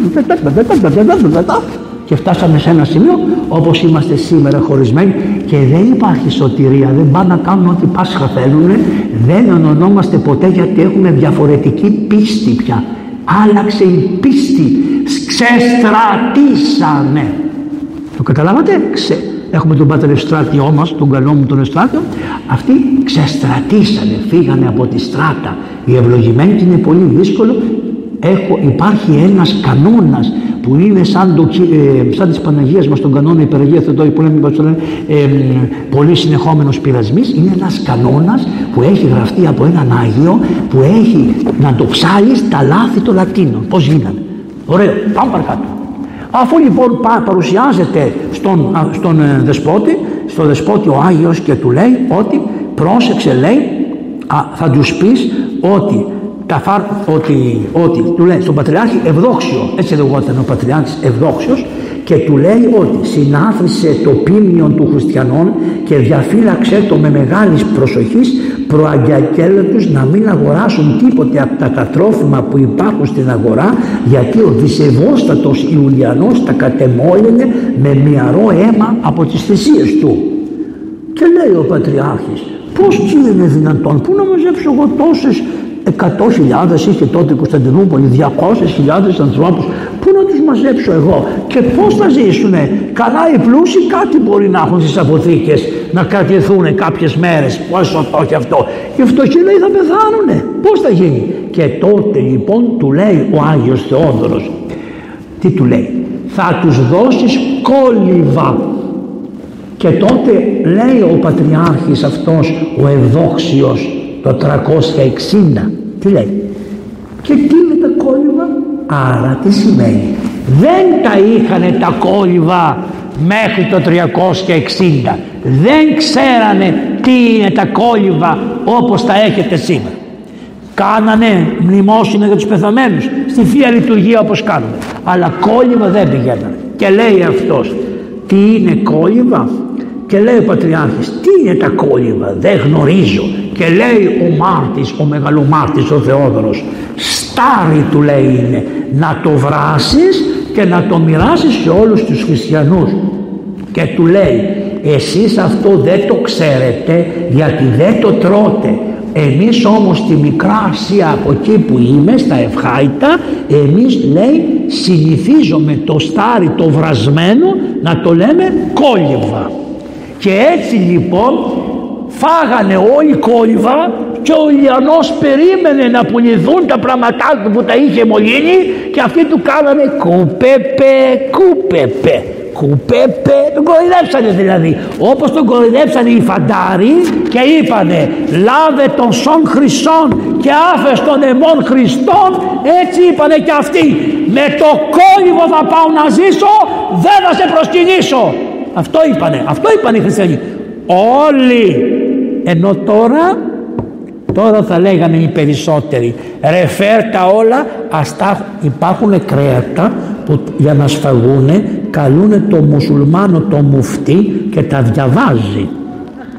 και φτάσαμε σε ένα σημείο όπως είμαστε σήμερα χωρισμένοι και δεν υπάρχει σωτηρία, δεν πάνε να κάνουν ό,τι Πάσχα θέλουν, δεν ενωνόμαστε ποτέ γιατί έχουμε διαφορετική πίστη πια. Άλλαξε η πίστη, ξεστρατήσανε. Το καταλάβατε? Έχουμε τον Πάτερ Ευστράτιό μας, τον καλό μου τον Ευστράτιο. Αυτοί ξεστρατήσανε, φύγανε από τη στράτα. Οι ευλογημένοι είναι πολύ δύσκολο. Υπάρχει ένας κανόνας που είναι σαν της Παναγίας μας τον κανόνα υπεραγία Θεοτόη που λέμε πολύ συνεχόμενος πειρασμής. Είναι ένας κανόνας που έχει γραφτεί από έναν Άγιο που έχει να το ψάλεις τα λάθη των Λατίνων. Πώς γίνανε? Ωραίο, πάμε παρακάτω. Αφού λοιπόν παρουσιάζεται στον δεσπότη ο Άγιος και του λέει ότι πρόσεξε, λέει, θα τους πεις ότι του λέει στον Πατριάρχη Ευδόξιο, έτσι λεγόταν ο Πατριάρχης Ευδόξιος, και του λέει ότι συνάθρισε το πίμνιον του χριστιανών και διαφύλαξε το με μεγάλης προσοχής, προαγγέλε τους να μην αγοράσουν τίποτε από τα τρόφιμα που υπάρχουν στην αγορά, γιατί ο δισεβόστατος Ιουλιανός τα κατεμόλυνε με μυαρό αίμα από τις θυσίες του. Και λέει ο Πατριάρχης, πώς είναι δυνατόν, πού να μαζέψω εγώ τόσες 100.000 είχε τότε η Κωνσταντινούπολη, 200.000 ανθρώπους, πού να τους μαζέψω εγώ και πώς θα ζήσουνε? Καλά οι πλούσιοι κάτι μπορεί να έχουν στις αποθήκες να κρατηθούν κάποιες μέρες, πόσο το έχει αυτό, οι φτωχοί λέει θα πεθάνουνε, πώς θα γίνει? Και τότε λοιπόν του λέει ο Άγιος Θεόδωρος, τι του λέει? Θα τους δώσεις κόλληβα. Και τότε λέει ο Πατριάρχης αυτός ο Ευδόξιος το 360, τι λέει? Και τι είναι τα κόλληβα? Άρα τι σημαίνει? Δεν τα είχανε τα κόλληβα μέχρι το 360, δεν ξέρανε τι είναι τα κόλληβα όπως τα έχετε σήμερα. Κάνανε μνημόσυνα για τους πεθαμένους στη Θεία Λειτουργία όπως κάνουμε, αλλά κόλληβα δεν πηγαίνανε. Και λέει αυτός, τι είναι κόλληβα? Και λέει ο Πατριάρχης, τι είναι τα κόλληβα? Δεν γνωρίζω. Και λέει ο μάρτης, ο μεγαλομάρτης ο Θεόδωρος, στάρι του λέει είναι, να το βράσεις και να το μοιράσεις σε όλους τους χριστιανούς. Και του λέει, εσείς αυτό δεν το ξέρετε γιατί δεν το τρώτε. Εμείς όμως στη Μικρά Ασία, από εκεί που είμαι, στα Ευχάητα, εμείς λέει συνηθίζουμε το στάρι το βρασμένο να το λέμε κόλληβα. Και έτσι λοιπόν φάγανε όλοι κόλληβα και ο Ηλιανός περίμενε να πουληθούν τα πραγματά του που τα είχε μολύνει και αυτοί του κάνανε κουπέπε, τον κοροϊδέψανε δηλαδή, όπως τον κοροϊδέψανε οι φαντάροι και είπανε λάβε τον σον χρυσόν και άφες τον αιμόν Χριστόν, έτσι είπανε και αυτοί, με το κόλληβο θα πάω να ζήσω, δεν θα σε προσκυνήσω. Αυτό είπανε οι χριστιανοί όλοι. Ενώ τώρα θα λέγανε οι περισσότεροι, ρε φέρτα όλα, υπάρχουν κρέατα που για να σφαγούνε καλούνε το μουσουλμάνο το μουφτί και τα διαβάζει.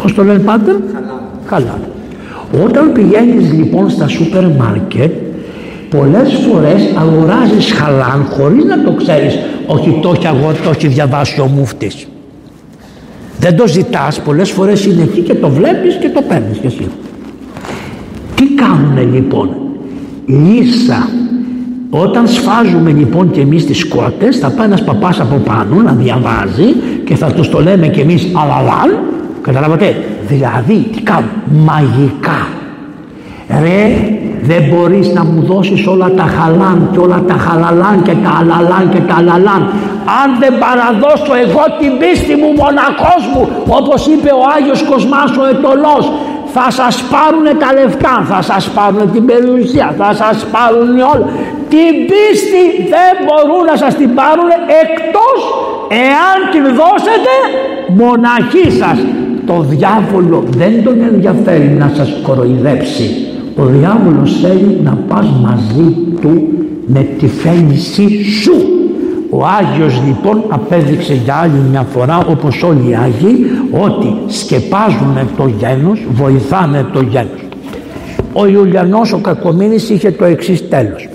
Πώς το λένε πάτερ? Χαλάλ. Όταν πηγαίνεις λοιπόν στα σούπερ μάρκετ, πολλές φορές αγοράζεις χαλάλ χωρίς να το ξέρεις. Όχι, το έχει διαβάσει ο μούφτης. Δεν το ζητάς, πολλές φορές είναι εκεί και το βλέπεις και το παίρνεις και εσύ. Τι κάνουνε λοιπόν? Λύσα. Όταν σφάζουμε λοιπόν και εμείς τις κότες, θα πάει ένας παπάς από πάνω να διαβάζει και θα τους το λέμε και εμείς αλαλάν. Καταλάβατε? Δηλαδή τι κάνουν? Μαγικά. Ρε, δεν μπορείς να μου δώσεις όλα τα χαλάν και όλα τα χαλαλάν και τα αλαλάν και τα αλαλάν αν δεν παραδώσω εγώ την πίστη μου, μοναχός μου, όπως είπε ο Άγιος Κοσμάς ο Αιτωλός. Θα σας πάρουνε τα λεφτά, θα σας πάρουνε την περιουσία, θα σας πάρουνε όλα. Την πίστη δεν μπορούν να σας την πάρουνε εκτός εάν την δώσετε μοναχοί σας. Το διάβολο δεν τον ενδιαφέρει να σας κοροϊδέψει. Ο διάβολος θέλει να πας μαζί του με τη θέλησή σου. Ο Άγιος λοιπόν απέδειξε για άλλη μια φορά, όπως όλοι οι Άγιοι, ότι σκεπάζουν το γένος, βοηθάνε το γένος. Ο Ιουλιανός ο Κακομοίρης είχε το εξής τέλος.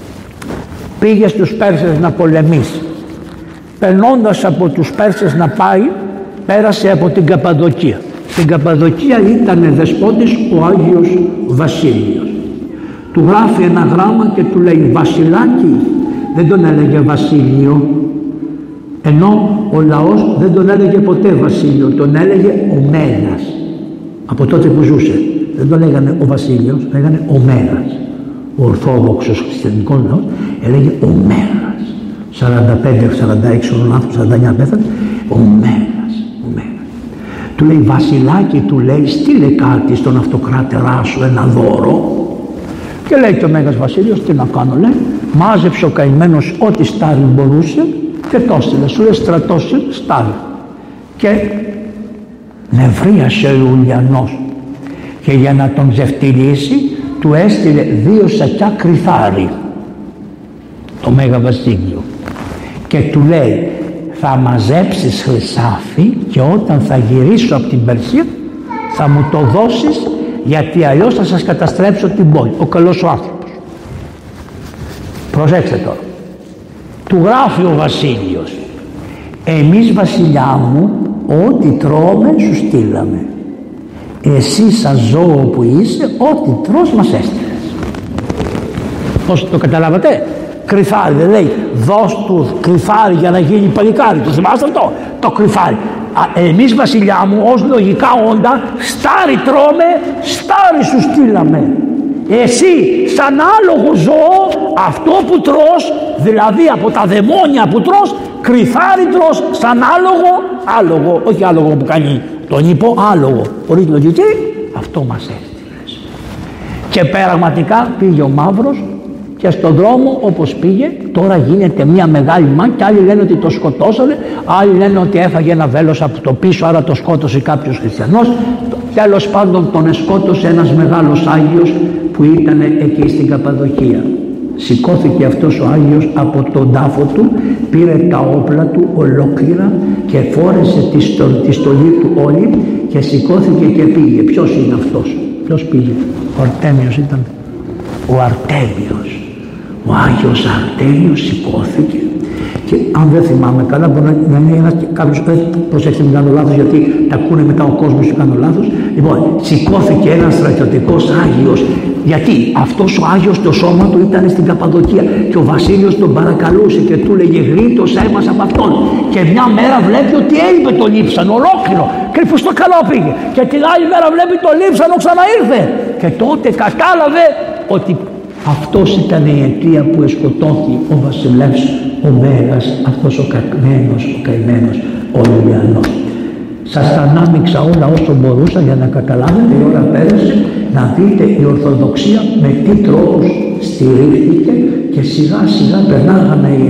Πήγε στους Πέρσες να πολεμήσει. Περνώντας από τους Πέρσες να πάει, πέρασε από την Καπαδοκία. Στην Καπαδοκία ήταν δεσπότης ο Άγιος Βασίλειος. Του γράφει ένα γράμμα και του λέει Βασιλάκι. Δεν τον έλεγε Βασίλειο, ενώ ο λαός δεν τον έλεγε ποτέ Βασίλειο, τον έλεγε ο Μέρας. Από τότε που ζούσε δεν τον λέγανε ο Βασίλειος, λέγανε ο Μέρας. Ο Ορθόδοξος χριστιανικός λαός έλεγε ο Μέρας. 45-46 ο λάθος, 49 πέθανε, ο Μέρας, ο Μέρας. Του λέει Βασιλάκι, του λέει στείλε κάτι στον αυτοκράτερά σου, ένα δώρο. Και λέει και ο Μέγας Βασίλειος, τι να κάνω, λέει, μάζεψε ο καημένος ό,τι στάρι μπορούσε και το έστειλε. Σου λέει στρατός στάρι. Και νευρίασε ο Ιουλιανός και για να τον ξεφτυλίσει του έστειλε 2 σακιά κρυθάρι το Μέγα Βασίλειο και του λέει θα μαζέψεις χρυσάφι και όταν θα γυρίσω από την Περσία θα μου το δώσεις γιατί αλλιώς θα σας καταστρέψω την πόλη. Ο καλός ο άνθρωπος. Προσέξτε τώρα. Του γράφει ο Βασίλειος εμείς βασιλιά μου ό,τι τρώμε σου στείλαμε. Εσύ σαν ζώο που είσαι ό,τι τρως μας έστειλες. Πώς το καταλάβατε? Κρυφάρι δεν λέει δώσ' του κρυφάρι για να γίνει παλικάρι. Το θυμάστε αυτό? Το κρυφάρι. Εμείς βασιλιά μου ως λογικά όντα στάρι τρώμε, στάρι σου στείλαμε. Εσύ σαν άλογο ζώο αυτό που τρως, δηλαδή από τα δαιμόνια που τρως, κρυφάρι τρως σαν άλογο, όχι άλογο που κάνει τον ύπο, άλογο χωρίς λογική, αυτό μας έστειλες. Και πραγματικά πήγε ο Μαύρος και στον δρόμο όπως πήγε τώρα γίνεται μια μεγάλη μάχη. Άλλοι λένε ότι το σκοτώσανε, άλλοι λένε ότι έφαγε ένα βέλος από το πίσω άρα το σκότωσε κάποιος χριστιανός. Τέλος πάντων τον σκότωσε ένας μεγάλος Άγιος που ήταν εκεί στην Καπαδοκία. Σηκώθηκε αυτός ο Άγιος από τον τάφο του, πήρε τα όπλα του ολόκληρα και φόρεσε τη στολή του όλη και σηκώθηκε και πήγε. Ποιος είναι αυτός? Ποιος πήγε? Ο Αρτέμιος ήταν. Ο Αρτέμιος. Ο Άγιος Αρτέμιος σηκώθηκε και αν δεν θυμάμαι καλά μπορεί να είναι ένας κάποιος, προσέξτε μην κάνω λάθος γιατί τα ακούνε μετά ο κόσμος και κάνω λάθος. Λοιπόν, σηκώθηκε ένας στρατιωτικός Άγιος γιατί αυτός ο Άγιος το σώμα του ήταν στην Καπαδοκία και ο Βασίλειος τον παρακαλούσε και του λέγε γρήτωσέ μας από αυτόν και μια μέρα βλέπει ότι έλειπε το λείψαν ολόκληρο και που στο καλό πήγε και την άλλη μέρα βλέπει το λείψανο ξαναήρθε και τότε κατάλαβε ότι αυτός ήταν η αιτία που εσκοτώθη ο βασιλεύς ο Μέγας, αυτός ο καημένος ο Ιουλιανός. Σας τα ανάμειξα όλα όσο μπορούσα για να καταλάβετε, η ώρα πέρασε, να δείτε η Ορθοδοξία με τι τρόπους στηρίχθηκε και σιγά σιγά περνάγανε οι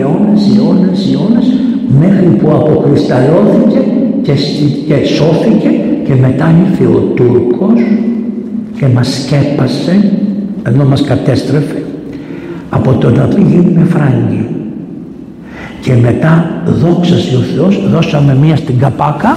αιώνες μέχρι που αποκρισταλώθηκε και σώθηκε και μετά ήρθε ο Τούρκος και μας σκέπασε ενώ μας κατέστρεφε από το να πήγαινε Φράγκη και μετά δόξα ο Θεός δώσαμε μία στην Καπάκα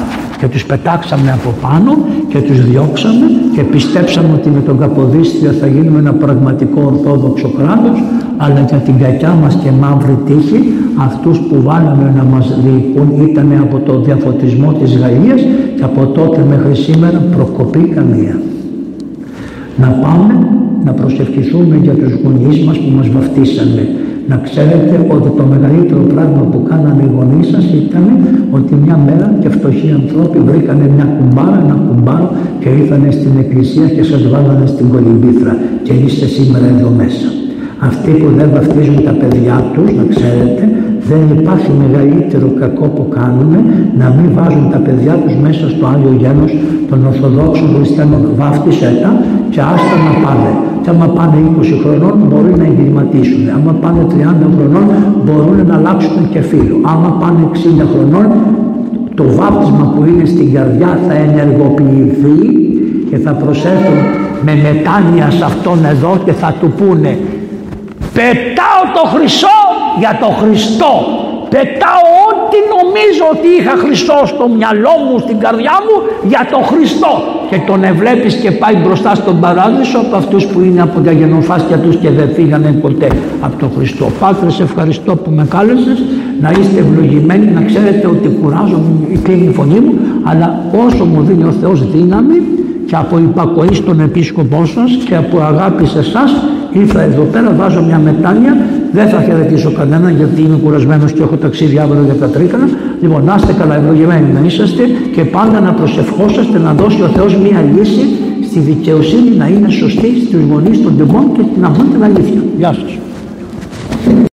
και τους πετάξαμε από πάνω και τους διώξαμε και πιστέψαμε ότι με τον Καποδίστρια θα γίνουμε ένα πραγματικό ορθόδοξο κράτος, αλλά για την κακιά μας και μαύρη τύχη αυτούς που βάλαμε να μας διοικούν ήταν από το διαφωτισμό της Γαλλίας και από τότε μέχρι σήμερα προκοπή καμία. Να πάμε να προσευχηθούμε για τους γονείς μας που μας βαφτίσανε. Να ξέρετε ότι το μεγαλύτερο πράγμα που κάνανε οι γονείς σας ήταν ότι μια μέρα και φτωχοί άνθρωποι βρήκανε μια κουμπάρα, ένα κουμπάρο και ήρθανε στην εκκλησία και σας βάλανε στην κολυμπήθρα και είστε σήμερα εδώ μέσα. Αυτοί που δεν βαφτίζουν τα παιδιά τους, να ξέρετε, δεν υπάρχει μεγαλύτερο κακό που κάνουν να μην βάζουν τα παιδιά τους μέσα στο Άγιο Γένος των Ορθοδόξων Χριστιανών. Βάφτισε τα και άστα να πάνε. Και άμα πάνε 20 χρονών μπορεί να εγκληματίσουν. Άμα πάνε 30 χρονών μπορούν να αλλάξουν και φίλο. Άμα πάνε 60 χρονών το βάπτισμα που είναι στην καρδιά θα ενεργοποιηθεί και θα προσέλθουν με μετάνοια σε αυτόν εδώ και θα του πούνε πετάω το χρυσό για το Χριστό. Πετάω ό,τι νομίζω ότι είχα Χριστό στο μυαλό μου, στην καρδιά μου για το Χριστό. Και τον εβλέπεις και πάει μπροστά στον παράδεισο από αυτούς που είναι από τα γενοφάσκια τους και δεν φύγανε ποτέ από τον Χριστό. Πάτρε, σε ευχαριστώ που με κάλεσες, να είστε ευλογημένοι, να ξέρετε ότι κουράζομαι, κλείνει η φωνή μου, αλλά όσο μου δίνει ο Θεός δύναμη και από υπακοή στον επίσκοπό σας και από αγάπη σε εσάς, ήρθα εδώ πέρα, βάζω μια μετάνοια, δεν θα χαιρετήσω κανένα γιατί είμαι κουρασμένος και έχω ταξίδι αύριο για τα Τρίκανα. Λοιπόν, να είστε καλά, ευλογημένοι να είσαστε και πάντα να προσευχόσαστε να δώσει ο Θεός μια λύση στη δικαιοσύνη να είναι σωστή στους γονείς των τιμών και να βρουν την αλήθεια. Γεια σας.